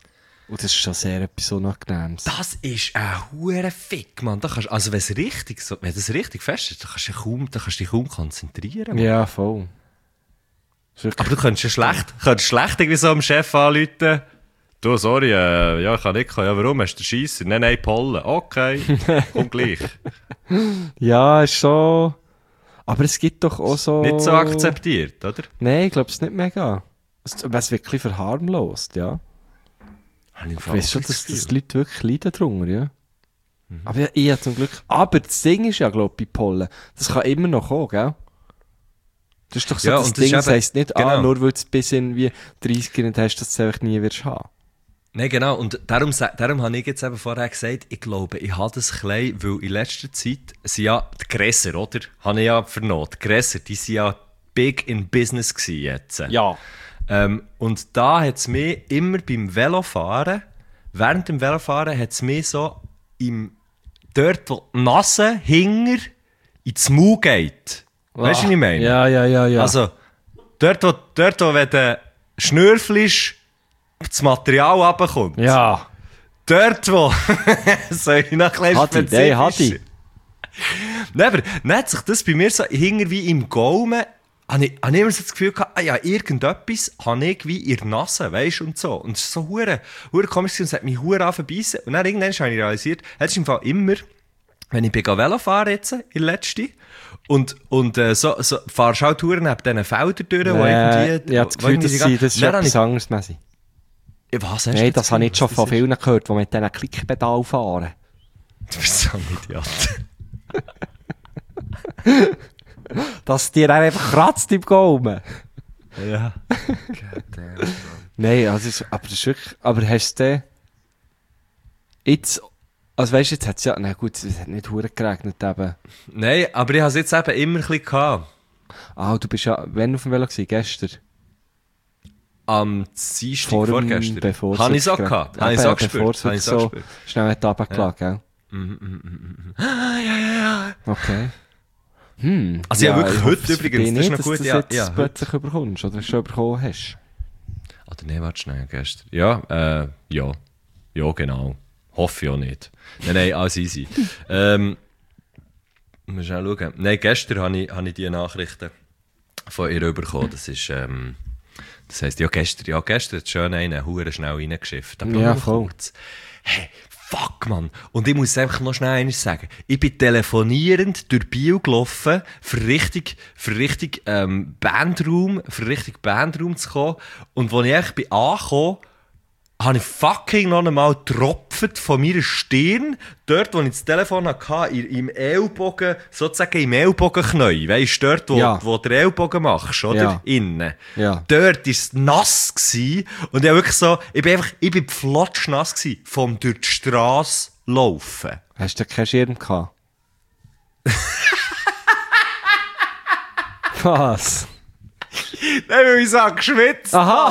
Und das ist schon sehr etwas Unangenehmes. Das ist ein hure Fick, Mann. Da kannst, also wenn das richtig fest ist, dann kannst du dich kaum konzentrieren. Mann. Ja, voll. Aber du könntest schlecht irgendwie so am Chef anrufen. Du, sorry, ja, ich kann nicht kommen. Ja, warum? Hast du den Scheisser? Nein, Pollen. Okay, komm gleich. Ja, ist so... Aber es gibt doch auch so... Nicht so akzeptiert, oder? Nein, ich glaube es nicht mega. Es wird wirklich verharmlost, ja. Ich weiss schon, dass die Leute wirklich leiden drunter, ja. Aber ich habe zum Glück... Aber das Ding ist ja, glaube ich, bei Pollen, das kann immer noch kommen, gell? Das ist doch so Ja, das und das Ding, ist das heisst nicht, genau. nur weil du bis irgendwie 30 nicht hast, dass du es einfach nie wirst haben. Nein, genau. Und darum habe ich jetzt eben vorher gesagt, ich glaube, ich habe das klein, weil in letzter Zeit sind ja die Gräser, oder? Habe ich ja vernommen. Die Gräser, die sind ja big in business gewesen jetzt. Ja. Und da hat es mich immer beim Velofahren, während dem Velofahren hat es mich so dort, wo die Nase hinger ins Maul geht. Weißt du, was ich meine? Ja. Also, dort wo wenn du schnürfelst, das Material runterkommt. Ja. Dort, wo... soll ich noch ein bisschen spezifisch? Nein, aber dann hat sich das bei mir so hinger wie im Gaumen, habe ich immer so das Gefühl gehabt, ja, irgendetwas habe ich wie in der Nase, weisst und so. Und es ist so hure komisch und es hat mich hure anverbeissen. Und dann irgendwann habe ich realisiert, es ist im Fall immer, wenn ich Velo fahre jetzt, in letzter und so fahrst du halt hure neben diesen Feldern durch, wo irgendwie... Ja, das Gefühl, das ist etwas anderes, Messi. Was hast du Nein, das habe ich jetzt schon von vielen gehört, die mit diesen Klickpedal fahren. Du bist so ein Idiot. Dass dir einfach kratzt im Gaumen. Ja. Nein, also, aber das ist wirklich... Aber hast du jetzt... Also weißt du, jetzt hat es ja... Na gut, es hat nicht verdammt geregnet eben. Nein, aber ich habe es jetzt eben immer ein bisschen gehabt. Ah, du bist ja... Wann auf dem Velo gewesen? Gestern? Am Dienstag vorgestern. Bevor Habe ich es auch gehabt. Habe ich es auch gespürt. Bevor es so schnell hat runtergelassen, gell? Ja. Okay. Also ja, wirklich heute übrigens, das ist noch gut. Dass Ja, du jetzt plötzlich überkommst oder schon bekommen hast. Oder nein, warte schnell, gestern. Ja, genau. Hoffe ich auch nicht. Nein, alles easy. Mal schnell schauen. Nein, gestern habe ich die Nachrichten von ihr bekommen. Das ist, das heisst, gestern hat schön einen hure schnell reingeschifft. Ja, voll. Hey, fuck, Mann. Und ich muss einfach noch schnell eines sagen. Ich bin telefonierend durch Biel gelaufen, für richtig Bandraum zu kommen. Und als ich echt bin angekommen, habe ich fucking noch einmal getropft von meiner Stirn, dort, wo ich das Telefon hatte, im Ellbogen, sozusagen im Ellbogenknäuel. Weisst du, dort, wo der Ellbogen machst, oder? Ja. Innen. Ja. Dort war es nass gewesen. Und ich wirklich so, ich bin flotschnass gewesen, vom durch die Strasse laufen. Hast du keinen Schirm gehabt? Was? Nein, weil ich so geschwitzt. Aha!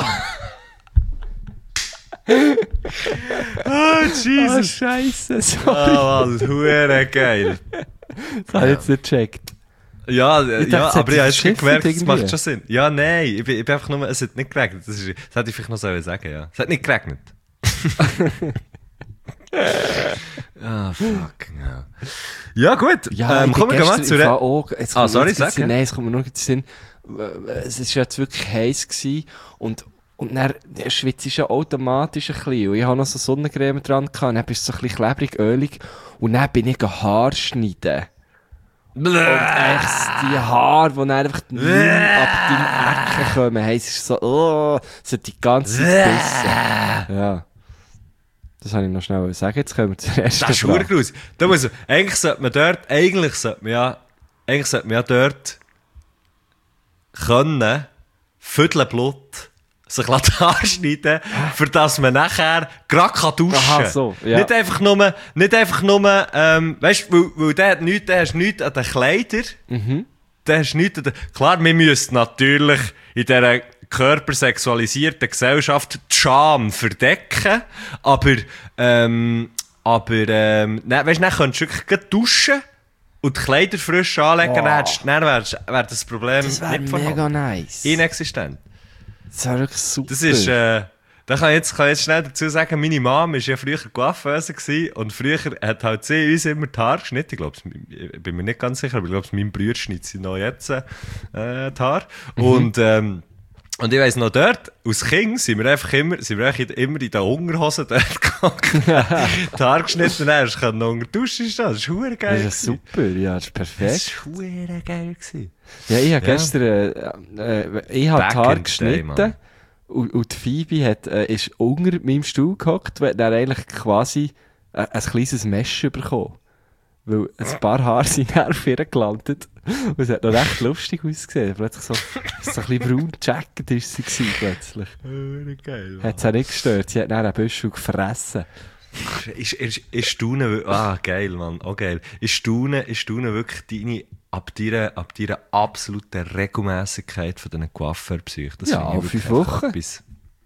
Oh, Jesus. Scheiße, sorry. Mann, hure geil. Das habe ich jetzt nicht gecheckt. Ja, dachte, aber ich habe schon gemerkt, das irgendwie. macht schon Sinn. Ja, nein, ich bin einfach nur, es hat nicht geregnet. Das hätte ich vielleicht noch sagen sollen, ja. Es hat nicht geregnet. Fucking hell. Ja, gut. Kommen wir mal zu der... sorry, sag. Nein, es kommt mir nur in den Sinn. Es war jetzt wirklich heiß gewesen und dann schwitzt ich ja automatisch ein bisschen. Und ich habe noch so Sonnencreme dran gehabt, und dann bist du so ein bisschen klebrig, ölig. Und dann bin ich Haar schneiden. Und echt die Haare, die dann einfach nicht ab deinem Ecken kommen. Hey, es ist so, es hat die ganze Zeit gebissen. Ja. Das wollte ich noch schnell sagen. Jetzt kommen wir zur ersten Das ist Frage. groß. Eigentlich sollte man ja dort können, Viertelblut sich anschneiden, für dass man nachher gerade duschen kann. Aha, so, ja. Nicht einfach nur, weißt du, weil der hast nichts an den Kleidern. Der hast nichts an den, klar, wir müssen natürlich in dieser körpersexualisierten Gesellschaft die Scham verdecken, aber nein, weißt du, dann könntest du wirklich gerade duschen und die Kleider frisch anlegen, dann wäre das Problem Das wäre nicht mega vorhanden. nice. Inexistent. Das wäre wirklich super. Das ist, Da kann ich jetzt schnell dazu sagen, meine Mom war ja früher Coiffeuse gewesen und früher hat halt sie uns immer die Haare geschnitten. Ich glaube, ich bin mir nicht ganz sicher, aber ich glaube, mein Bruder schneidet sie noch jetzt die Haare. Und ich weiss noch, dort, als Kind, sind wir einfach immer in den Unterhosen dort gegangen. Die Haare geschnitten hast, du noch unter der Dusche stehen. Das ist verdammt geil. Das ist super, ja, das ist perfekt. Das war verdammt geil gewesen. Ja, ich habe gestern ich habe Back die Haare in the day, geschnitten Mann. und die Phoebe ist unter meinem Stuhl gehockt und hat dann eigentlich quasi ein kleines Mesh bekommen. Weil ein paar Haare sind dann auf ihr gelandet. Und es hat noch recht lustig ausgesehen. Plötzlich so ein bisschen braun Jacket ist sie gewesen, plötzlich. Verdammt geil. Hat sie auch nicht gestört. Sie hat dann einen Büschel gefressen. Ich staune, geil, Mann, geil. Ich staune wirklich ab deiner absoluten Regelmässigkeit von diesen Coiffeur-Psyche. Das Ja, finde ich auf wirklich 5 Wochen. etwas.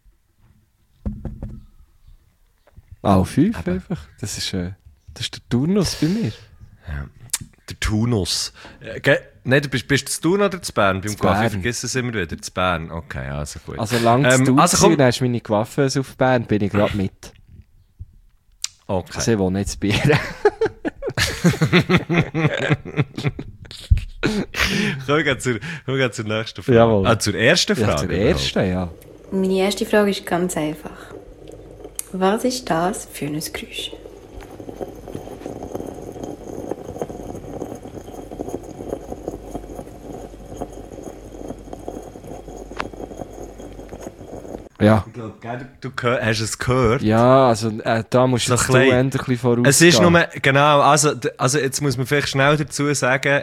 Auf 5 einfach. Das ist der Turnus bei mir. Der Tunus. Nein, du bist zu Thun oder zu Bern? Beim Coiffeur Bern. vergiss es immer wieder. Zu Bern, okay, also gut. Also lang zu tun also gewesen, dann hast du meine Coiffeuse auf Bern, bin ich gerade mit. Okay. Also ich wohne jetzt bei ihr. Kommen wir zur nächsten Frage. Jawohl. Zur ersten Frage. Ja, zur ersten, ja. Meine erste Frage ist ganz einfach. Was ist das für ein Geräusch? Ja. Ich glaube, du hast es gehört. Ja, also da musst So jetzt du klein. ein bisschen vorausgehen. Es ist nur, genau, also jetzt muss man vielleicht schnell dazu sagen,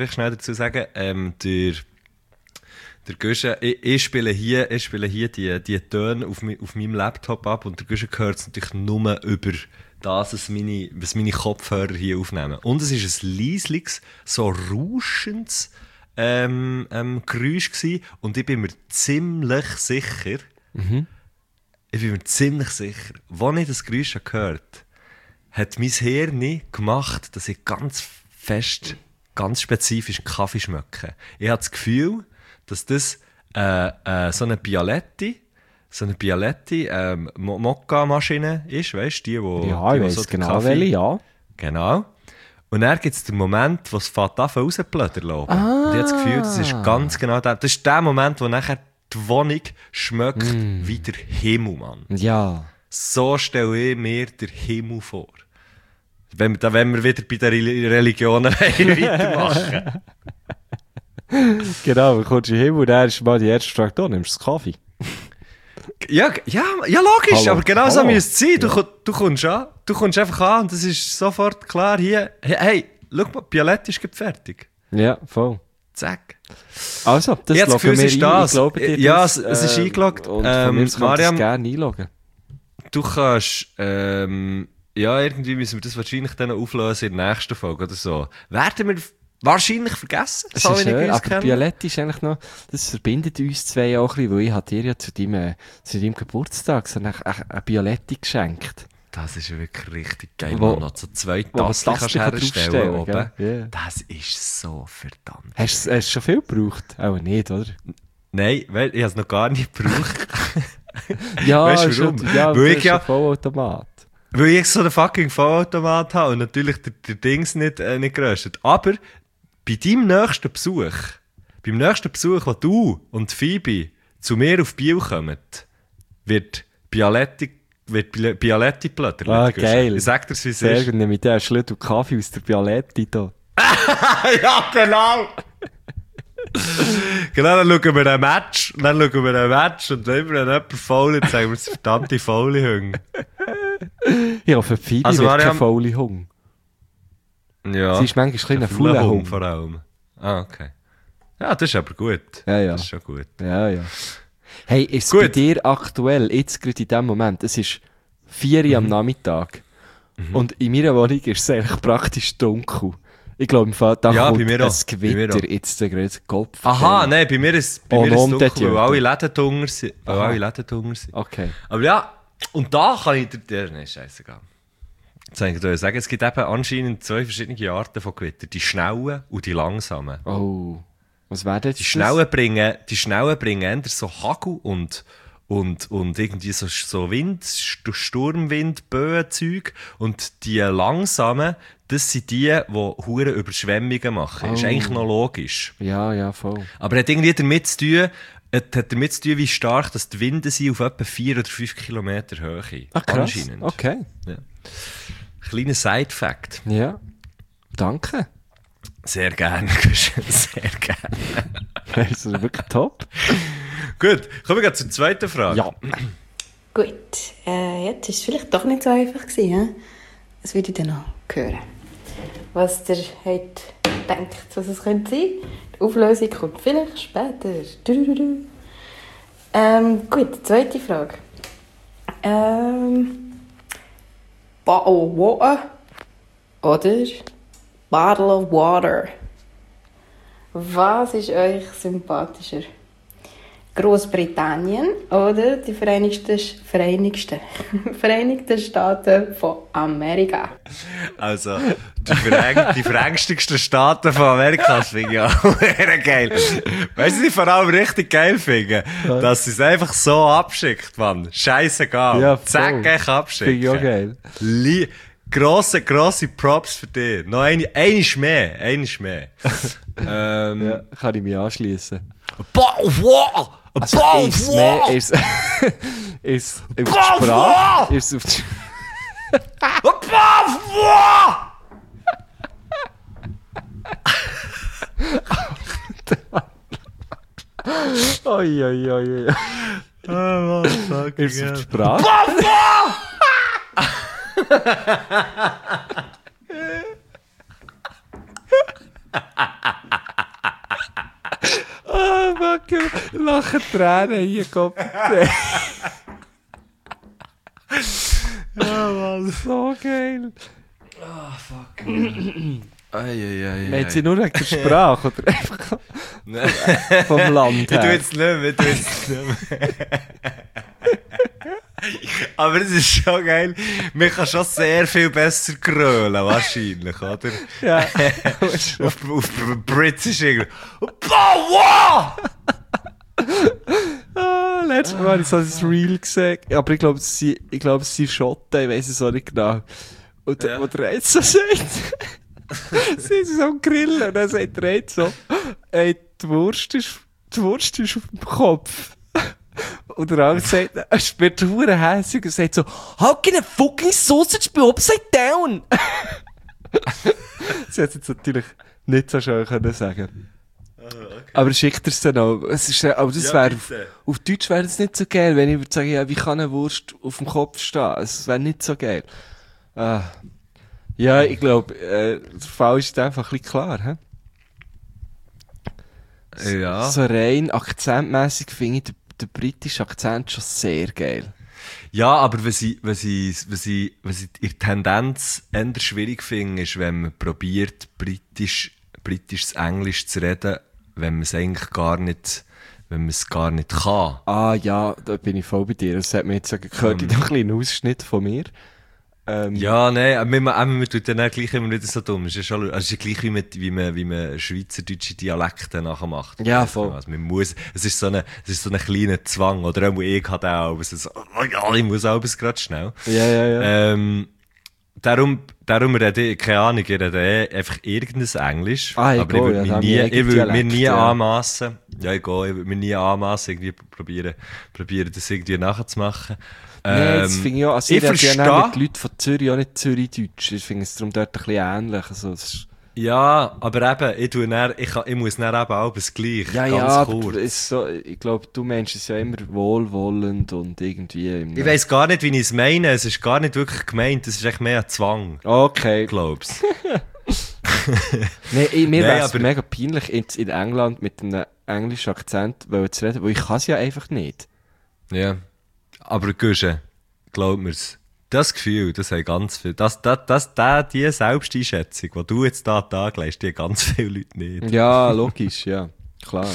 der Guschen, ich spiele hier die Töne auf meinem Laptop ab und der Guschen hört es natürlich nur über das, was meine Kopfhörer hier aufnehmen. Und es ist ein leisliches, so rauschendes Geräusch gewesen und ich bin mir ziemlich sicher, als ich das Geräusch gehört hat mein Hirn gemacht, dass ich ganz spezifisch Kaffee schmecke. Ich habe das Gefühl, dass das so eine Bialetti Mokka-Maschine ist, weißt du, die Ja, ich weiss so den genau Kaffee- welche, ja. Genau. Und dann gibt es den Moment, wo es rausblödern lässt. Und ich habe das Gefühl, das ist ganz genau der. Das ist der Moment, wo nachher die Wohnung schmeckt wie der Himmel, Mann. Ja. So stelle ich mir den Himmel vor. Wenn wir wieder bei den Religionen weitermachen. Genau, du kommst hin und dann ist mal die erste Frage, da nimmst du das Kaffee. Ja, logisch, Hallo. aber genau so Hallo. müsste es sein. Du kommst an, du kommst einfach an und es ist sofort klar hier. Hey, schau mal, Bialetti ist gerade fertig. Ja, voll. Zack. Also, das Ich habe das loggen Gefühl, wir es ist ein. das. Ich glaube dir Ja, das, es ist eingeloggt. Und von mir aus kann Mariam, das gerne einloggen. du kannst, irgendwie müssen wir das wahrscheinlich dann auflösen in der nächsten Folge oder so. Werden wir wahrscheinlich vergessen, Das so ist wie ich schön, uns aber kenne. Bialetti ist eigentlich noch, das verbindet uns zwei auch ein bisschen, weil ich habe dir ja zu deinem Geburtstag so eine Bialetti geschenkt. Das ist ja wirklich richtig geil. Wo- Wo noch so zwei wo man Tassen kannst Tasten herstellen draufstellen, oben. gell? Ja. Das ist so verdammt. Hast du schon viel gebraucht? Auch nicht, oder? Nein, weil ich habe es noch gar nicht gebraucht. Ja, Weißt du schon, warum? ja, Weil du ich hast ja- einen Vollautomat. Weil ich so einen fucking Vollautomat habe und natürlich der Dings nicht geröstet. Aber bei deinem nächsten Besuch, wo du und Phoebe zu mir auf Biel kommen, wird Bialetti plöttert. Ah, geil. Ich sag dir's, wie es Sehr ist. gut, mit der Schlüssel Kaffee aus der Bialetti da. Ja, genau! Genau, dann schauen wir ein Match. Und wenn wir jemanden faulen, sagen wir, es ist verdammte faule Hunde. Ich hoffe, Phoebe Also, wird Mariam- keine faule Hung. Ja. Sie ist manchmal ein Ein fauler fauler Hung. vor allem. Ah, okay. Ja, das ist aber gut. Ja, ja. Das ist schon gut. Ja, ja. Hey, ist es Gut. bei dir aktuell, jetzt gerade in dem Moment, es ist 4 Uhr am Nachmittag und in meiner Wohnung ist es eigentlich praktisch dunkel. Ich glaube, im Fall, da Ja, kommt bei mir ein auch. Bei mir Gewitter auch. jetzt gerade Kopf. Aha, nein, bei mir ist Oh, es non, dunkel, Dieu. weil alle Läden drunter sind. Aha. Okay. Aber ja, und da kann ich dir... Nein, scheißegal. Jetzt soll ich dir sagen, es gibt eben anscheinend 2 verschiedene Arten von Gewitter. Die schnellen und die langsamen. Oh. Was wäre das? Die schnellen bringen eher so Hagel und und irgendwie so Wind, Sturmwind, Böenzeug. Und die langsamen, das sind die hure Überschwemmungen machen. Ist eigentlich noch logisch. Ja, voll. Aber es hat irgendwie damit zu tun, wie stark dass die Winde sind auf etwa 4 oder 5 Kilometer Höhe. Ah, krass. Anscheinend. Okay. Ja. Kleiner Side-Fact. Ja. Danke. Sehr gerne. Sehr gerne. Das ist wirklich top. Gut, kommen wir zur zweiten Frage. Ja. Gut, jetzt war es vielleicht doch nicht so einfach gewesen, he? Das würde ich dann noch hören. Was ihr habt gedacht, was es könnte sein. Die Auflösung kommt vielleicht später. Gut, zweite Frage. Bottle of Water oder Bottle of Water? Was ist euch sympathischer? Großbritannien oder die Vereinigten Staaten von Amerika? Also, die verrängstigsten Staaten von Amerika, das finde ich auch sehr geil. Weißt du, die vor allem richtig geil finden? Dass sie es einfach so abschickt, Mann. Scheissegal. Ja, voll. Zack, ich abschicken. Finde ich auch geil. Grosse Props für dich. Noch einiges mehr. Ja, kann ich mich anschließen. Bottle of Water! Also ist mehr, ist auf die Sprache, ist auf die Oi. Oh, fuck. Ist auf die Sprache. Oh, fuck, lachen Tränen hier, Kopf. Ja, Mann. So geil. Oh, fuck. Meint sie nur wegen der Sprache oder einfach vom Land Ich tu her? jetzt nicht mehr. Aber es ist schon geil. Man kann schon sehr viel besser grölen, wahrscheinlich, oder? Ja. auf British irgendwie. Wow! Letztes Mal habe ich so ein Reel gesehen, aber ich glaube, es sind Schotten, ich weiss es auch nicht genau. Und Ja. wo der jetzt so sagt, sie sind so am Grillen und dann sagt der jetzt so, ey, die Wurst ist auf dem Kopf. Und der andere sagt, er wird verdammt hässlich und sagt so, how can a fucking sausage be upside down? Sie hat es jetzt natürlich nicht so schön können sagen. Aber schickt er es dann auch. Aber das Ja, wäre, bitte. auf Deutsch wäre das nicht so geil, wenn ich würde sagen, ja, wie kann eine Wurst auf dem Kopf stehen? Es wäre nicht so geil. Ja, ich glaube, der Fall ist einfach ein bisschen klar, hä? Ja. So rein akzentmässig finde ich den britischen Akzent schon sehr geil. Ja, aber was ich in der Tendenz eher schwierig finde, ist, wenn man probiert, britisches Englisch zu reden, wenn man es eigentlich gar nicht kann. Ah ja, da bin ich voll bei dir. Das hat mir jetzt gehört, in einem kleinen Ausschnitt von mir. Ja, nein, man tut dann auch gleich immer wieder so dumm. Es ist ja schon, es ist gleich wie man schweizerdeutsche Dialekte nachher macht. Ja, voll. Also man muss, es ist so ein kleiner Zwang, oder auch ich hatte auch, aber so, oh ja, ich muss auch gerade schnell. Ja. Darum rede ich, keine Ahnung, ich rede einfach irgendein Englisch. Ah, ich aber gehe, ich würde ja, mich da nie, habe ich ich würde mir nie Dialekt, ja. anmassen. Ja, ich würde mir nie anmassen, irgendwie probieren, das irgendwie nachzumachen. Nee, das finde ich auch, also ich rede ja verstehe- mit Leuten von Zürich auch nicht Zürichdeutsch. Ich finde es darum dort ein bisschen ähnlich. Also, das ist, Ja, aber eben, ich muss dann eben auch das Gleiche. ja, ganz aber kurz. es ist so, ich glaube, du meinst es ja immer wohlwollend und irgendwie... Ich weiss gar nicht, wie ich es meine. Es ist gar nicht wirklich gemeint. Es ist echt mehr ein Zwang, Okay. glaubst Nee, mir wäre es aber- mega peinlich, in England mit einem englischen Akzent zu reden, weil ich kann es ja einfach nicht. Ja. Aber Guschen, glaub mir's. Das Gefühl, das haben ganz viel, die Selbsteinschätzung, die du jetzt da an den Tag legst, die haben ganz viele Leute nicht. Ja, logisch, ja. Klar.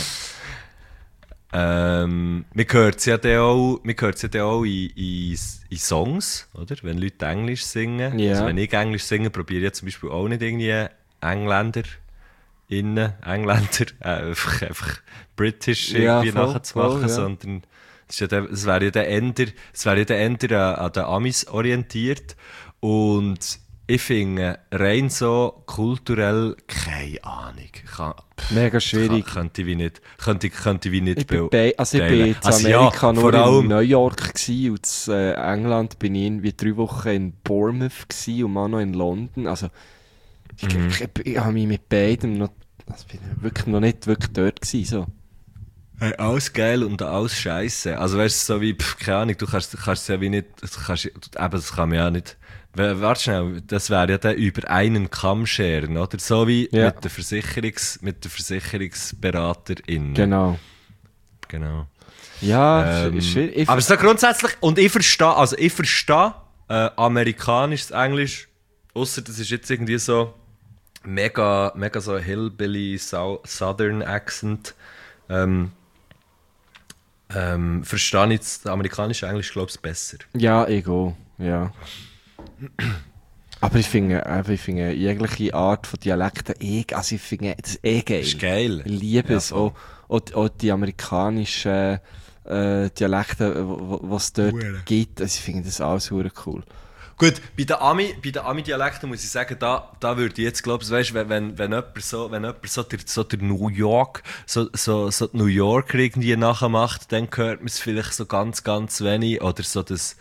Man hört es ja dann auch in Songs, oder? Wenn Leute Englisch singen. Ja. Also wenn ich Englisch singe, probiere ich ja zum Beispiel auch nicht irgendwie Engländer, einfach British Ja, irgendwie voll, nachzumachen, voll, ja. sondern Das wäre ja dann eher an den Amis orientiert. Und ich finde, rein so kulturell, keine Ahnung. Mega schwierig. Könnte ich wie nicht Ich bin in Amerika nur in New York gsi und in England bin ich irgendwie 3 Wochen in Bournemouth gsi und mal noch in London. Also, ich habe mich mit beidem noch, also bin ich wirklich noch nicht wirklich dort gsi, so. Hey, alles geil und alles scheisse. Also weißt du, so wie, keine Ahnung, du kannst es ja wie nicht, das kann man ja nicht. Warte schnell, das wäre ja dann über einen Kamm scheren, oder? So wie mit der Versicherungsberaterin. Genau. Ja, ist schwierig. Aber so grundsätzlich, und ich verstehe amerikanisches Englisch, ausser das ist jetzt irgendwie so mega so Hillbilly Southern Accent. Verstehe ich das amerikanische Englisch, glaube ich, besser. Ja, ego, ja. Aber ich finde jegliche Art von Dialekten also ich finde das geil. Ist geil. Ich liebe es. Auch die amerikanischen Dialekte, was es dort gibt. Also ich finde das alles super cool. Gut, bei den Ami-Dialekten muss ich sagen, da würde ich jetzt, glaube ich, weißt, wenn jemand so der New York, so die New Yorker irgendwie nachmacht, dann hört man es vielleicht so ganz, ganz wenig, oder so das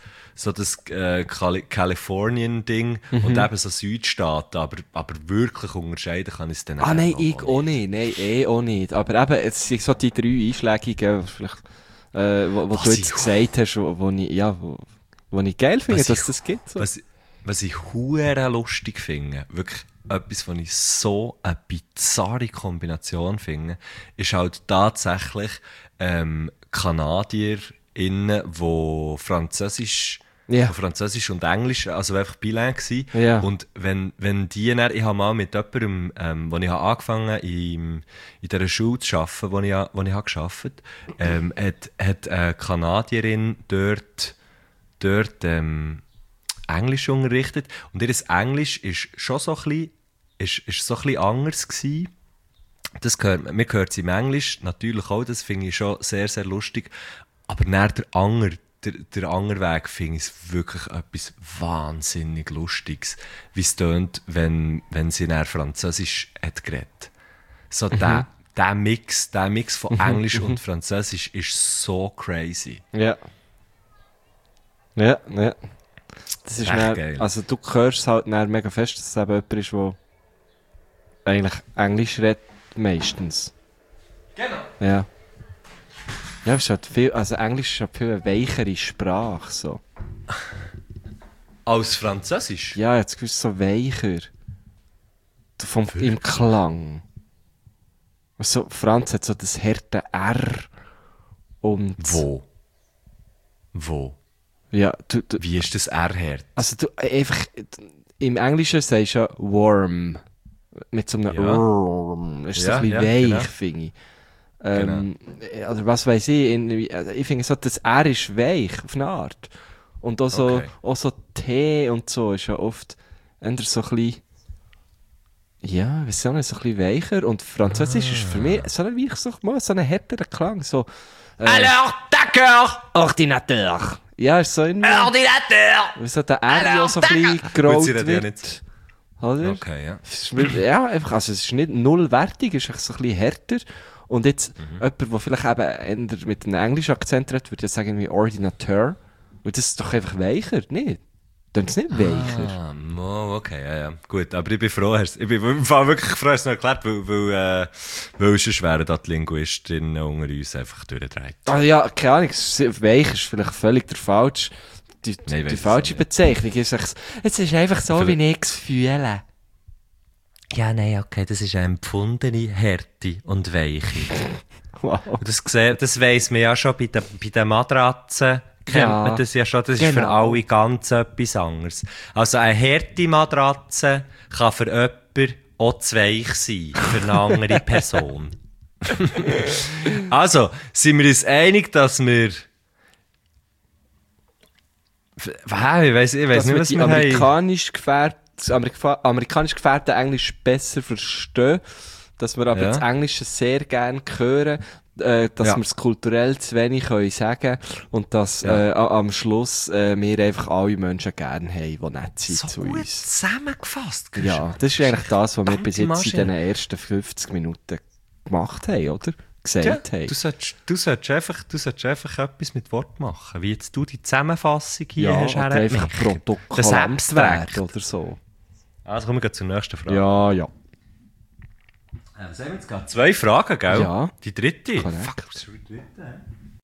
Kalifornien-Ding und eben so Südstaaten, aber wirklich unterscheiden kann ich es dann nein, ich auch nicht. Nein, auch nicht. Aber eben, es sind so die 3 Einschlägigen, vielleicht, wo du jetzt gesagt hast, wo ich geil finde, dass das gibt. So. Was ich hure lustig finde, wirklich etwas, was ich so eine bizarre Kombination finde, ist halt tatsächlich KanadierInnen, die Französisch und Englisch, also einfach bilingue waren. Ja. Und wenn die dann, ich habe mal mit jemandem, wo ich angefangen in dieser Schule zu arbeiten, wo ich gearbeitet habe, hat eine Kanadierin dort Englisch unterrichtet und ihr Englisch ist schon so ein bisschen anders gewesen. Man hört es im Englisch natürlich auch, das finde ich schon sehr, sehr lustig, aber nach der andere Weg finde ich es wirklich etwas wahnsinnig Lustiges, wie es tönt, wenn sie nach Französisch hat geredet. So der Mix von Englisch und Französisch ist so crazy. Ja. Ja. Das ist dann, geil. also du hörst halt dann mega fest, dass es eben jemand ist, der eigentlich Englisch redet, meistens. Genau. Ja. Ja, es ist halt viel, also Englisch ist halt viel eine weichere Sprache, so. Als Französisch? Ja, jetzt gewusst so weicher. Im Klang. Also, Franz hat so das harte R und... Wo? Ja, Wie ist das R-Herd? Also du einfach... Im Englischen sagst du ja warm. Mit so einem Warm. Ist so ein bisschen weich, genau. finde ich. Oder was weiss ich. Ich finde so, das R ist weich, auf eine Art. Und auch so, T und so ist ja oft eher so ein bisschen... Ja, weiss ich auch nicht, so ein bisschen weicher. Und Französisch ist für mich so ein härterer Klang. So, Alors, d'accord! Ordinateur! Ja, ist so irgendwie... Ordinateur! So der R ja so ein bisschen gerollt sie redet ja wird. nicht. Oder? Okay, ja. Ja, einfach, also es ist nicht nullwertig, es ist einfach so ein bisschen härter. Und jetzt jemand, der vielleicht eben eher mit einem englischen Akzent redet, würde ja sagen wie Ordinateur. Und das ist doch einfach weicher, nicht? Dann ist es nicht weicher. Okay, ja. Gut, aber ich bin froh, ich bin im Fall wirklich froh, hast du noch erklärt, weil sonst wären da die Linguistinnen unter uns einfach durchdreht. Ah ja, keine Ahnung, weich ist vielleicht völlig die falsche Bezeichnung. Es ist einfach so, wie ich es fühle. Ja, nein, okay, das ist eine empfundene Härte und Weiche. Wow. Und das weiss man ja schon bei den Matratzen. Kennt man das ja schon, das ist für alle ganz etwas anderes. Also eine harte Matratze kann für jemanden auch zu weich sein, für eine andere Person. Also, sind wir uns einig, dass wir... Ich weiss nicht, was wir amerikanisch gefärbte Englisch besser verstehen, dass wir aber das Englische sehr gerne hören, dass Ja. wir es kulturell zu wenig können sagen und dass am Schluss wir einfach alle Menschen gerne haben, die nett sind So zu gut uns. zusammengefasst, Christian. Ja, das ist eigentlich das, was wir bis jetzt Maschine. in den ersten 50 Minuten gemacht haben, oder? Ja, Gesagt haben. du solltest einfach etwas mit Wort machen, wie jetzt du die Zusammenfassung hier Ja, hast. oder einfach ein Protokoll werden oder so. Also kommen wir zur nächsten Frage. Ja, ja. Was haben wir jetzt gehabt? 2 Fragen, gell? Ja. Die dritte. Korrekt. Fuck, was ist die dritte?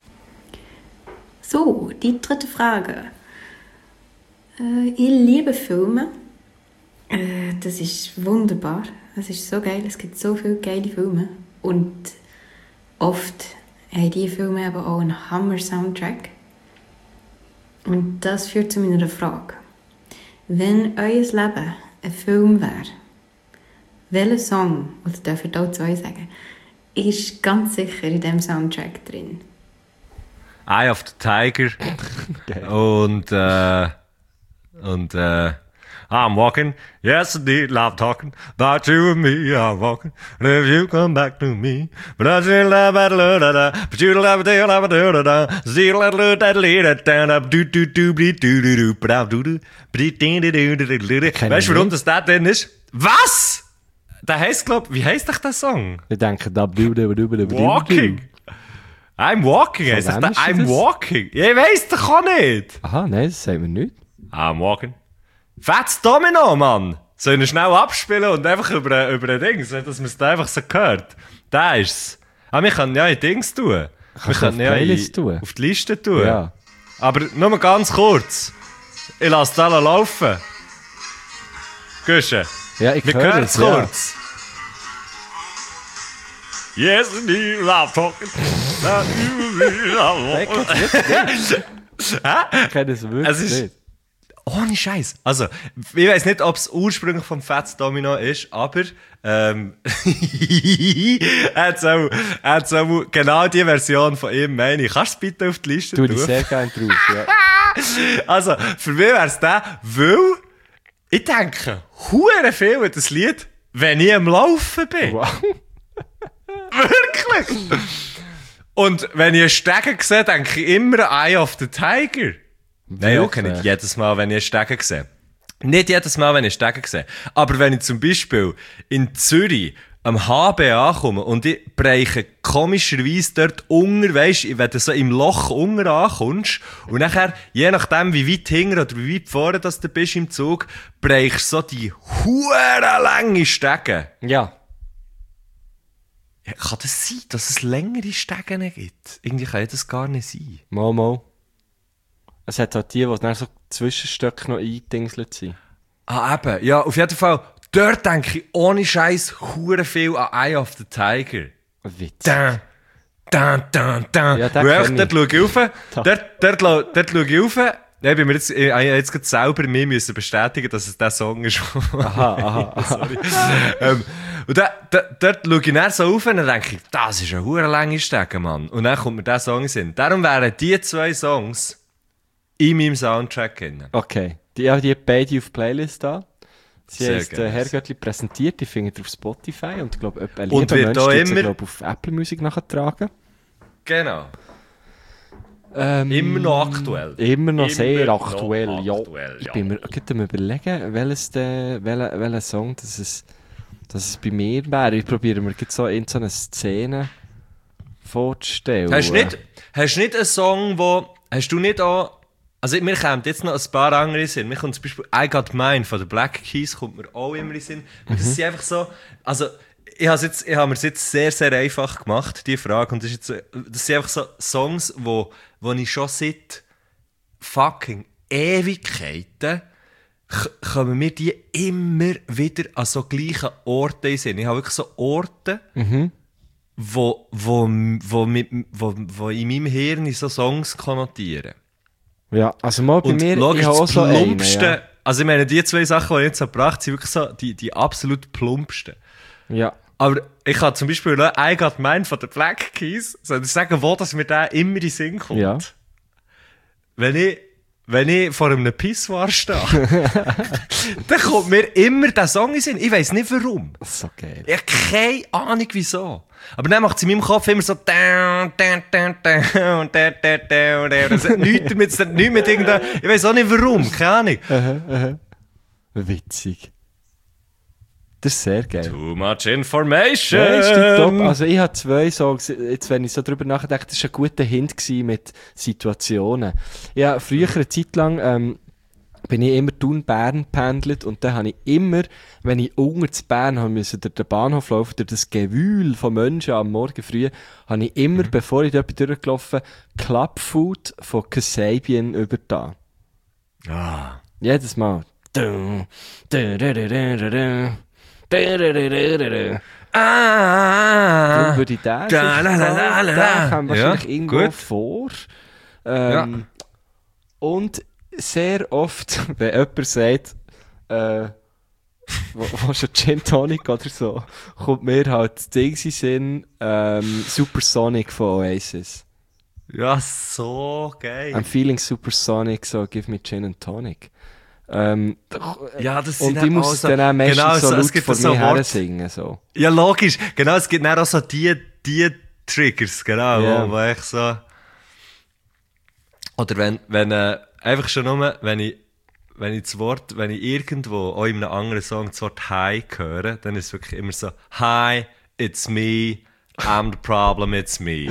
So, die dritte Frage. Ich liebe Filme. Das ist wunderbar. Das ist so geil. Es gibt so viele geile Filme. Und oft haben diese Filme aber auch einen Hammer-Soundtrack. Und das führt zu meiner Frage. Wenn euer Leben ein Film wäre, welcher Song, oder darf ich auch 2 sagen, ist ganz sicher in diesem Soundtrack drin? Eye of the Tiger. und I'm walking, yes indeed, love talking, about you and me, I'm walking, and if you come back to me, but I still love it, but you love it, love it, still love it, weißt du, warum das da drin ist? Was? Der heisst, wie heisst doch der Song? Ich denke, Walking. I'm walking, heisst doch wem der ist I'm das? walking. Ja, ich weiss doch auch nicht. Aha, nein, das sagen wir nicht. I'm walking. Fettes Domino, Mann! Sollen wir schnell abspielen und einfach über ein Ding, so dass man es da einfach so hört? Da ist's. Ah, wir können ja in Dings tun. Wir Kannst du auf können ja Playlist tun? auf die Liste tun. Ja. Aber nur mal ganz kurz. Ich lasse da laufen. Gusche. Ja, ich Wir höre hören es, es ja. kurz. Yes, indeed, love talking. Not you, love walking. Ich kenne es wirklich Es ist- nicht. Ohne Scheiß. Also, ich weiss nicht, ob es ursprünglich vom Fats Domino ist, aber er hat so genau die Version von ihm, meine ich. Kannst du es bitte auf die Liste Tu tun? dich sehr gerne drauf, ja. Also, für mich wäre es der, weil ich denke, hure viel an das Lied, wenn ich am Laufen bin. Wow. Wirklich? Und wenn ich einen Stegen sehe, denke ich immer an Eye of the Tiger. Nein, okay, Wirklich? nicht jedes Mal, wenn ich einen Stegen sehe. Nicht jedes Mal, wenn ich einen Stegen sehe. Aber wenn ich zum Beispiel in Zürich am HB ankomme und ich breche komischerweise dort unter, weisst, wenn du so im Loch unter ankommst und nachher, je nachdem wie weit hinten oder wie weit vorne dass du bist im Zug, brechst so die hure lange Stegen. Ja. Ja, kann das sein, dass es längere Stegen gibt? Irgendwie kann das gar nicht sein. Mal. Es hat halt die dann so Zwischenstöcke noch eingedingselt sind. Ah, eben. Ja, auf jeden Fall. Dort denke ich ohne Scheiß hure viel an Eye of the Tiger. Witz. Da. Ja, den Weil kenn dort schaue ich rauf. Dort schaue ich rauf. Ich habe jetzt gerade selber mir müssen bestätigen, dass es der Song ist. Aha. Sorry. Und dort schaue ich dann so auf und dann denke ich, das ist ein hure lange Stege, Mann. Und dann kommt mir der Song in den Sinn. Darum wären die 2 Songs in meinem Soundtrack drin. Okay. Die beide auf Playlist da. Sie Sehr heisst gerne. Herrgöttli präsentiert. Die findet ihr auf Spotify. Und ich glaube, ein Und lieber wird Mensch da gibt sie, immer- glaub, auf Apple Music nachtragen. Genau. Immer noch aktuell. Immer noch sehr noch aktuell, aktuell, Ich ja. bin mir gerade am überlegen, welcher Song dass es bei mir wäre. Ich probiere mir gerade so in so eine Szene vorzustellen. Hast du nicht einen Song, hast du nicht auch, also mir kommt jetzt noch ein paar andere in den Sinn. Mir kommt zum Beispiel I Got Mine von den Black Keys, kommt mir auch immer in den Sinn. Das sind einfach so, also ich habe mir es jetzt sehr, sehr einfach gemacht, die Frage. Und das sind einfach so Songs, wo ich schon seit fucking Ewigkeiten kommen mir die immer wieder an so gleichen Orten in den Sinn. Ich habe wirklich so Orte, wo in meinem Hirn so Songs konnotieren. Ja, also mal bei Und mir, logisch, ich habe auch das so einen, plumpste, ja. also ich meine, die 2 Sachen, die ich jetzt habe gebracht sind wirklich so die absolut plumpsten. Ja. Aber ich habe zum Beispiel I Got Mine von den Black Keys, soll ich sagen, wo das mir da immer in den Sinn kommt? Ja. Wenn wenn ich vor einem Pissoir stehe, dann kommt mir immer der Song in den Sinn. Ich weiss nicht warum. So geil. Ich habe keine Ahnung wieso. Aber dann macht es in meinem Kopf immer so down. Das hat nichts damit, nichts mit irgendeinem... Ich weiss auch nicht warum, keine Ahnung. Witzig. Das ist sehr geil. Too much information. Ja, ist top. Also ich habe 2 Songs, jetzt wenn ich so drüber nachdenke, das war ein guter Hint mit Situationen. Ja, früher eine Zeit lang bin ich immer Thun-Bern pendelt und dann habe ich immer, wenn ich unter zu Bern haben müssen, durch den Bahnhof laufen, durch das Gewühl von Menschen am Morgen früh, habe ich immer, bevor ich dort durchgelaufen, Clubfood von Kasabian übertan. Ah. Jedes Mal. Ah. Darum würde ich den Da kommt wahrscheinlich Ja, irgendwo gut. vor. Ja. Und sehr oft, wenn jemand sagt, wo schon Gin Tonic oder so, kommt mir halt das Ding in den Sinn, Supersonic von Oasis. Ja, so geil. I'm feeling supersonic, so give me Gin and Tonic. Ja, das Und sind ich muss so, dann auch meistens genau, so es laut gibt vor so mir her Worte. singen. So. Ja, logisch. Genau, es gibt dann auch so die Triggers, genau, Ja. wo ich so... Oder wenn einfach schon nur, wenn ich irgendwo, auch in einem anderen Song, das Wort Hi höre, dann ist es wirklich immer so, Hi, it's me, I'm the problem, it's me.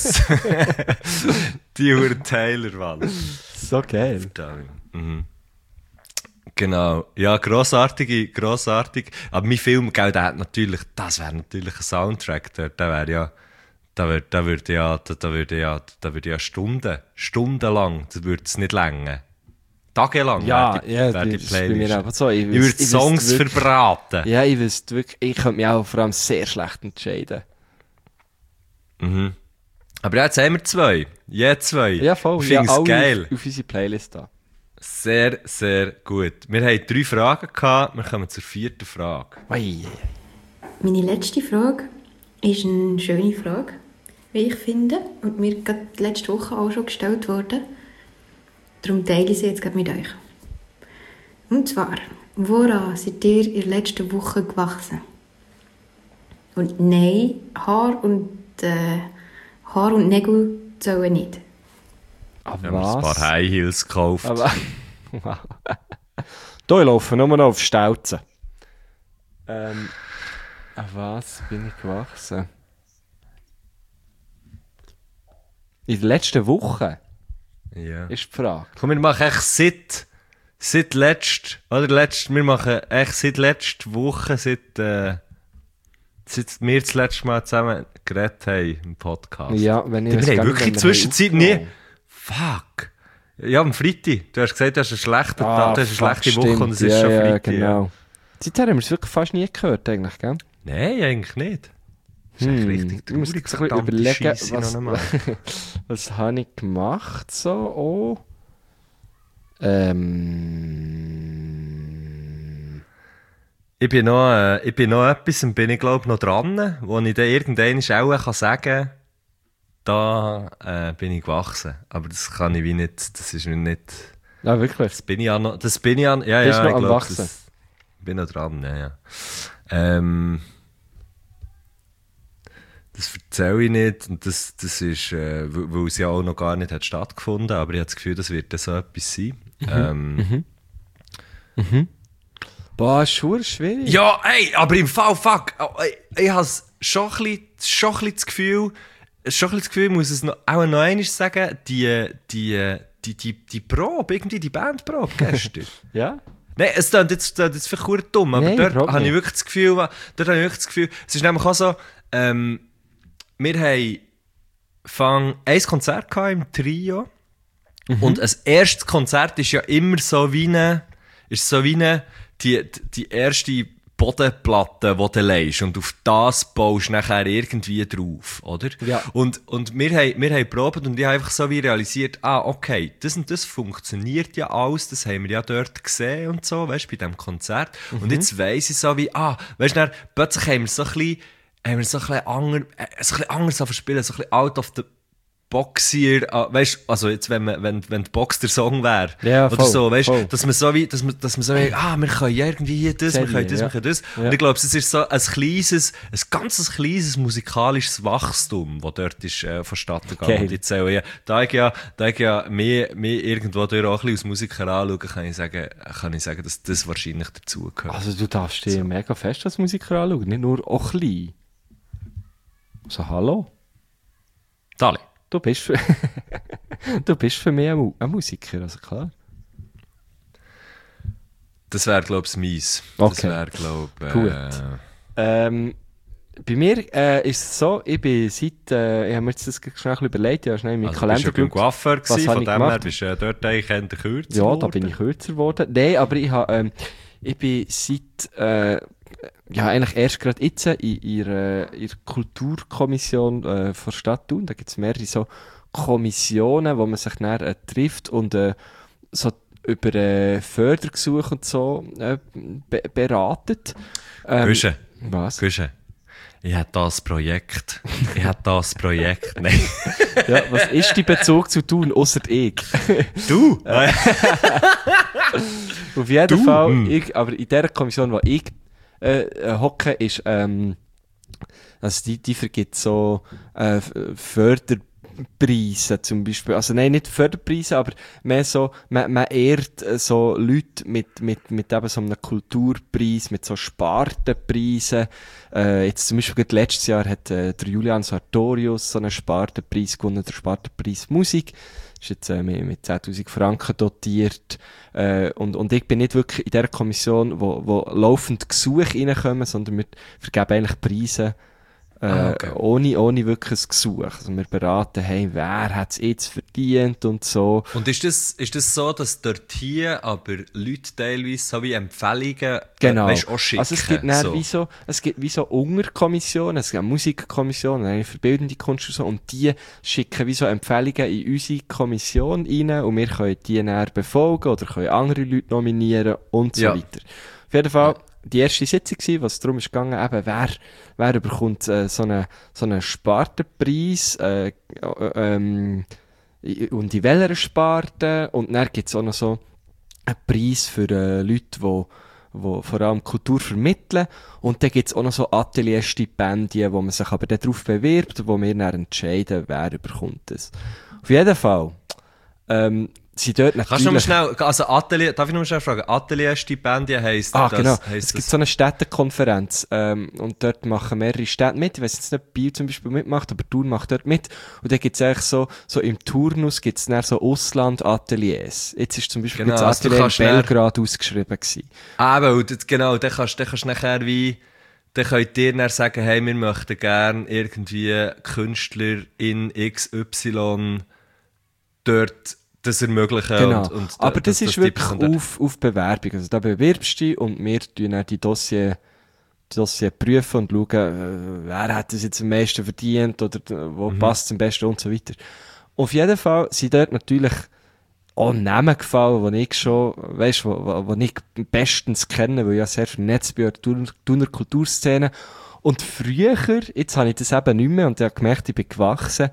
Die Uhr Taylor, Mann. So geil. Mhm. Genau. Ja, grossartig. Aber mein Film, gell, das wäre natürlich ein Soundtrack, der wäre ja, da würde ja stundenlang, das würde es nicht länger. Tagelang Ja, wäre das die ist bei mir Playlist. einfach so. Ich würde Songs verbraten. Ja, ich wüsste wirklich, ich könnte mich auch vor allem sehr schlecht entscheiden. Mhm. Aber ja, jetzt haben wir 2. Je 2. Ja, voll. Ich finde es alle geil. Auf unsere Playlist da. Sehr, sehr gut. Wir haben 3 Fragen gehabt, wir kommen zur 4. Frage. Ui. Meine letzte Frage ist eine schöne Frage, wie ich finde, und mir gerade letzte Woche auch schon gestellt wurde. Darum teile ich sie jetzt gerade mit euch. Und zwar, woran seid ihr in der letzten Woche gewachsen? Und nein, Haar und Nägel sollen nicht. Aber Wir haben uns ein paar High Heels gekauft. Aber, wow. Da laufen nur noch auf Stelzen. An was bin ich gewachsen? In der letzten Woche Ja. ist die Frage. Komm, wir machen echt seit letzter Woche, seit wir das letzte Mal zusammen geredet haben im Podcast. Ja, wenn ich Wir weiss haben gar nicht, wirklich wenn in der Zwischenzeit nie... aufgenommen. Fuck. Ja, am Freitag. Du hast gesagt, du hast einen schlechten Tag, du hast eine fuck, schlechte Woche stimmt. und es ist ja, schon ja, Freitag. genau. Seither haben wir es wirklich fast nie gehört, eigentlich, gell? Nein, eigentlich nicht. Das ist echt richtig Ich muss traurig, jetzt ein bisschen verdammte überlegen, Scheisse noch einmal. was habe ich gemacht, so, oh. Ich bin noch etwas, und bin ich glaube noch dran, wo ich dann irgendwann auch sagen kann, da bin ich gewachsen. Aber das kann ich wie nicht, das ist nicht, Ja, wirklich. das bin ich ja noch, ja, Bist ja, noch ich am glaube, Wachsen? das bin noch dran, ja. Das erzähle ich nicht, und das ist, weil es ja auch noch gar nicht hat stattgefunden, aber ich habe das Gefühl, das wird dann so etwas sein. Boah, ist schon schwierig. Ja, ey, aber im Fall, fuck, ich habe schon ein bisschen das Gefühl, muss es noch, auch noch einmal sagen, die Probe, irgendwie die Bandprobe gestern. Ja? Nein, es klingt jetzt vielleicht verdammt dumm, aber Nein, dort überhaupt habe ich nicht. wirklich das Gefühl, es ist nämlich auch so, wir haben ein Konzert gehabt im Trio, und ein erstes Konzert ist ja immer so wie die erste Bodenplatte, die du legst, und auf das baust du nachher irgendwie drauf, oder? Ja. Und wir haben geprobt, und ich habe einfach so wie realisiert, okay, das und das funktioniert ja alles, das haben wir ja dort gesehen und so, weißt du, bei diesem Konzert. Und jetzt weiss ich so wie, weißt du, dann plötzlich haben wir so ein bisschen anders verspielen, so ein bisschen out of the boxier, weißt, also jetzt, wenn die Box der Song wäre, Ja, oder voll, so, weißt, voll. dass man so wie, wir können ja irgendwie hier das, wir können das, ja. wir können das. Ja. Und ich glaube, es ist so ein ganz kleines musikalisches Wachstum, das dort ist, vonstatten gegangen. Geil. Und jetzt auch, da ich ja mehr irgendwo durch auch ein bisschen als Musiker anschauen, kann ich sagen, dass das wahrscheinlich dazugehört. Also du darfst dich mega fest als Musiker anschauen, nicht nur auch klein. So, hallo? Dali. Du bist für, du bist für mich ein Musiker, also klar. Das wäre, glaube ich, mies. Okay. Das wäre, glaube ich... Gut. Bei mir ist es so, ich bin seit, ich habe mir jetzt das schnell überlegt, ich habe schnell in meinen Also Kalender bist du beim Coiffeur was gewesen, habe von ich dem her gemacht? bist du dort eigentlich eher kürzer Ja, da geworden. bin ich kürzer geworden. Nein, aber ich bin seit, eigentlich erst gerade jetzt in ihrer Kulturkommission von Stadt Thun. Da gibt es mehrere so Kommissionen, wo man sich dann trifft und so über Fördergesuche und so beratet. Guschen, Was? Guschen. Ich habe das Projekt. Nein. Ja, was ist dein Bezug zu Thun, ausser ich? Du? Auf jeden Du? Fall, aber in der Kommission, wo ich hocke, ist, also die vergibt so Förderpreise zum Beispiel. Also nein, nicht Förderpreise, aber mehr so, man ehrt so Leute mit eben so einem Kulturpreis, mit so Spartenpreisen. Jetzt zum Beispiel gerade letztes Jahr hat der Julian Sartorius so einen Spartenpreis gewonnen, der Spartenpreis Musik. Ist jetzt mit 10'000 Franken dotiert. Und ich bin nicht wirklich in der Kommission, wo laufend Gesuche reinkommen, sondern wir vergeben eigentlich Preise Okay. ohne wirklich ein Gesuch. Also wir beraten, hey, wer hat es jetzt verdient und so. Und ist das so, dass dort hier aber Leute teilweise so wie Empfehlungen Genau. weißt, auch schicken? Also es gibt dann wie so Unterkommissionen, es gibt eine Musikkommission, eine verbildende Kunst und so, und die schicken wie so Empfehlungen in unsere Kommission rein und wir können die dann befolgen oder können andere Leute nominieren und so Ja. weiter. Auf jeden Fall die erste Sitzung war, was darum ist gegangen, eben, wer bekommt so einen Spartenpreis und in welcher Sparte, und dann gibt es auch noch so einen Preis für Leute, die vor allem Kultur vermitteln, und dann gibt es auch noch so Atelierstipendien, wo man sich aber darauf bewirbt, wo wir dann entscheiden, wer bekommt es. Auf jeden Fall sind dort natürlich... Kannst du noch schnell, also Atelier, darf ich noch schnell fragen, Atelierstipendien heisst das? Genau. Heisst Es gibt so eine Städtekonferenz und dort machen mehrere Städte mit. Ich weiss jetzt nicht, Biel zum Beispiel mitmacht, aber Thun macht dort mit. Und dann gibt es eigentlich so im Turnus gibt es dann so Ausland-Ateliers. Jetzt ist zum Beispiel Genau, das also du Atelier in kannst dann- Belgrad ausgeschrieben gewesen. Genau, dann kannst du nachher wie, dann könnt ihr dann sagen, hey, wir möchten gerne irgendwie Künstler in XY dort das ermöglichen. Genau. Und Aber das ist die wirklich bekommen auf Bewerbung. Also da bewirbst du dich und wir tun dann die Dossier prüfen und schauen, wer hat das jetzt am meisten verdient oder wo passt es am besten und so weiter. Auf jeden Fall sind dort natürlich auch Namen gefallen, die ich schon, weißt, wo ich bestens kenne, weil ich ja sehr vernetzt bin in der Thuner Kulturszene. Und früher, jetzt habe ich das eben nicht mehr und ich habe gemerkt, ich bin gewachsen,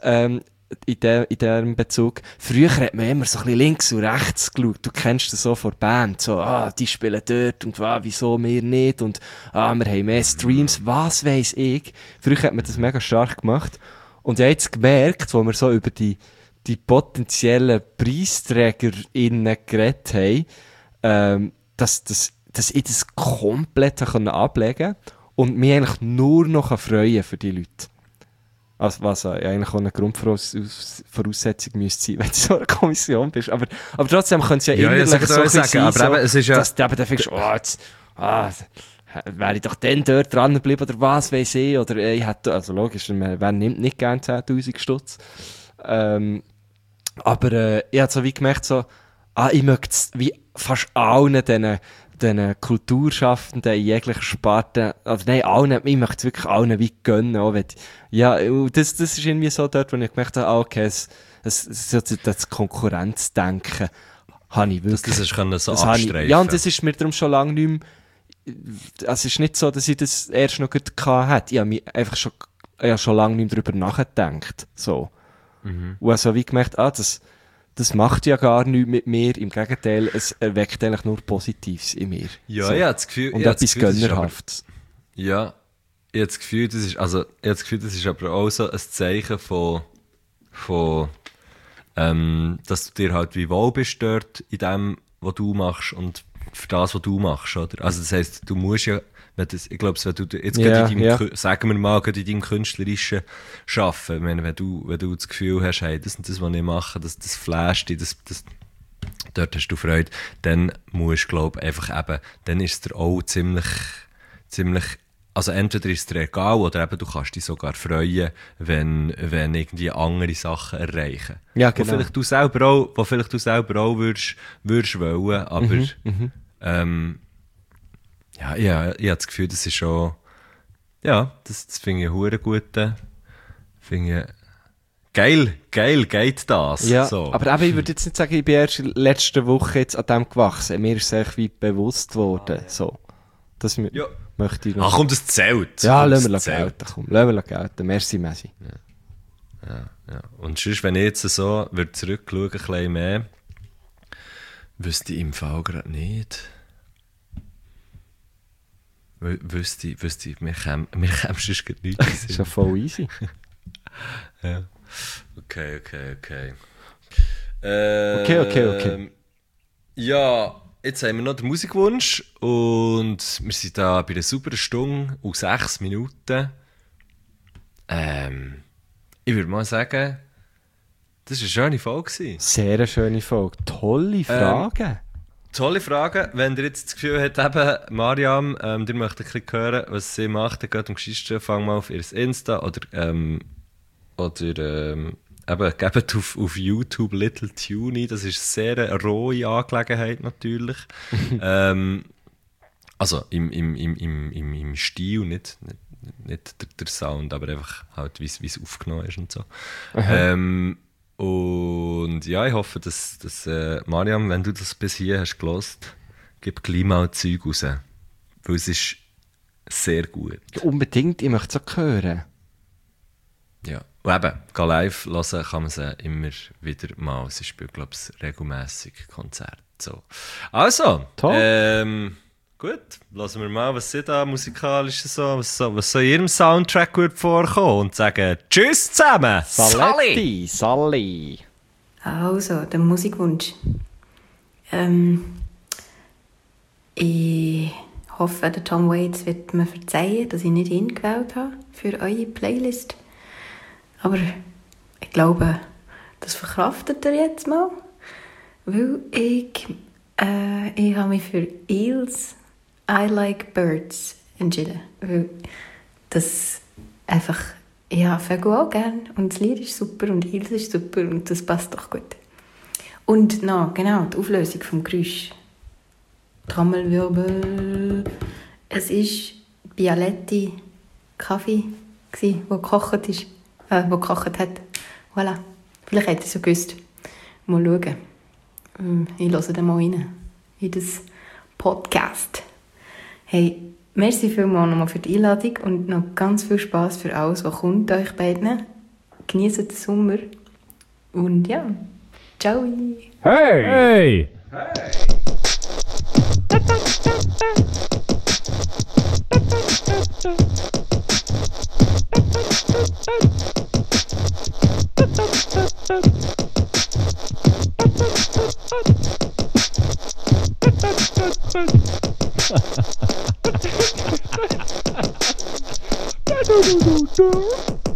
in diesem Bezug. Früher hat man immer so ein bisschen links und rechts geschaut. Du kennst das so von der Band. So, die spielen dort und wieso wir nicht? Und, wir haben mehr Streams. Was weiss ich? Früher hat man das mega stark gemacht. Und ich habe jetzt gemerkt, wo wir so über die potenziellen PreisträgerInnen geredet haben, dass ich das komplett ablegen kann und mich eigentlich nur noch freuen für die Leute. Also, was eigentlich auch eine Grundvoraussetzung müsste sein, wenn du so eine Kommission bist. Aber trotzdem können sie ja innerlich so ein bisschen sein, aber eben, es ist ja... dass du eben dann findest, wäre ich doch dann dort dran geblieben oder was weiss ich, oder ich hätte, also logisch, wer nimmt nicht gerne 10'000 Stutz. Aber ich habe so wie gemerkt, so, ich möchte wie fast allen diesen Kulturschaffenden in jeglicher Sparte, also nein, allen, ich möchte es wirklich allen wie gönnen, auch wenn, das ist irgendwie so dort, wo ich gemerkt habe, okay, das Konkurrenzdenken habe ich wirklich. Das können so das abstreifen. Ja, und das ist mir darum schon lange nicht mehr, es ist nicht so, dass ich das erst noch gehabt hätte, ich habe mich einfach schon lange nicht mehr darüber nachgedacht, so. Und also wie gemerkt, das macht ja gar nichts mit mir. Im Gegenteil, es erweckt eigentlich nur Positives in mir. Ja, So. ich habe das Gefühl... Und ich habe das etwas Gefühl, das ist aber- Gönnerhaftes. Ja, ich habe das Gefühl, das ist aber auch so ein Zeichen von dass du dir halt wie wohl bist dort in dem, was du machst und für das, was du machst, oder? Also das heisst, du musst ja, ich glaube, wenn du jetzt gerade in deinem, sagen wir mal, gerade in deinem künstlerischen Schaffen, ich meine, wenn du das Gefühl hast, hey, das und das, was ich mache, das flasht dich, dort hast du Freude, dann musst du, glaube ich, einfach eben, dann ist es dir auch ziemlich, also entweder ist es dir egal, oder eben du kannst dich sogar freuen, wenn irgendwie andere Sachen erreichen. Ja, genau. Wo vielleicht du selber auch würdest wollen, aber ja, ich habe das Gefühl, das ist schon, ja, das finde ich einen guten, finde ich, geil geht das. Ja, so. aber eben, ich würde jetzt nicht sagen, ich bin erst in der letzten Woche jetzt an dem gewachsen. Mir ist es echt wie bewusst worden. So. Das möchte ich noch. Ach komm, das zählt. Ja, Komm, lassen wir das gelten. Komm, lassen wir gelten. Merci, Messi. Ja. Und sonst, wenn ich jetzt so würde zurückschauen, ein bisschen mehr, wüsste ich im Fall gerade nicht. Wüsste ich, mir käme sonst gerade nichts. Das ist ja voll easy. Ja. Okay. Okay. Ja, jetzt haben wir noch den Musikwunsch und wir sind da bei einer sauberen Stunde und 6 Minuten. Ich würde mal sagen, das war eine schöne Folge gewesen. Sehr eine schöne Folge. Tolle Fragen. Tolle Frage. Wenn ihr jetzt das Gefühl habt, eben, Mariam, ihr möchtet ein bisschen hören, was sie macht, dann geht am Geschichten, fang mal auf ihr Insta oder eben, gebt auf YouTube Little Tuny. Das ist eine sehr rohe Angelegenheit natürlich. Also im Stil, nicht der Sound, aber einfach halt, wie es aufgenommen ist und so. Und ja, ich hoffe, dass Mariam, wenn du das bis hier hast gehört, gib gleich mal Zeug raus. Weil es ist sehr gut. Ja, unbedingt, ich möchte es auch hören. Ja. Und eben, geh live hören kann man sie immer wieder mal. Sie spielt, glaube ich, regelmässig Konzerte. So. Also, Toll. gut, lassen wir mal, was sie da musikalisch was so in ihrem Soundtrack wird vorkommen und sagen Tschüss zusammen! Sally. Also, der Musikwunsch. Ich hoffe, der Tom Waits wird mir verzeihen, dass ich nicht ihn gewählt habe für eure Playlist. Aber ich glaube, das verkraftet er jetzt mal. Weil ich habe mich für Eels I Like Birds entschieden. Weil das einfach, ja, Vögel auch gerne. Und das Lied ist super und Eels ist super und das passt doch gut. Und noch, genau, die Auflösung vom Geräusch. Trommelwirbel. Es war Bialetti Kaffee, der gekocht ist. Der gekocht hat. Voilà. Vielleicht hat er es ja gewusst. Mal schauen. Ich höre dann mal rein. In das Podcast. Hey, merci vielmals nochmal für die Einladung und noch ganz viel Spass für alles, was kommt euch beiden. Genießt den Sommer. Und ja, ciao. Hey! Hey!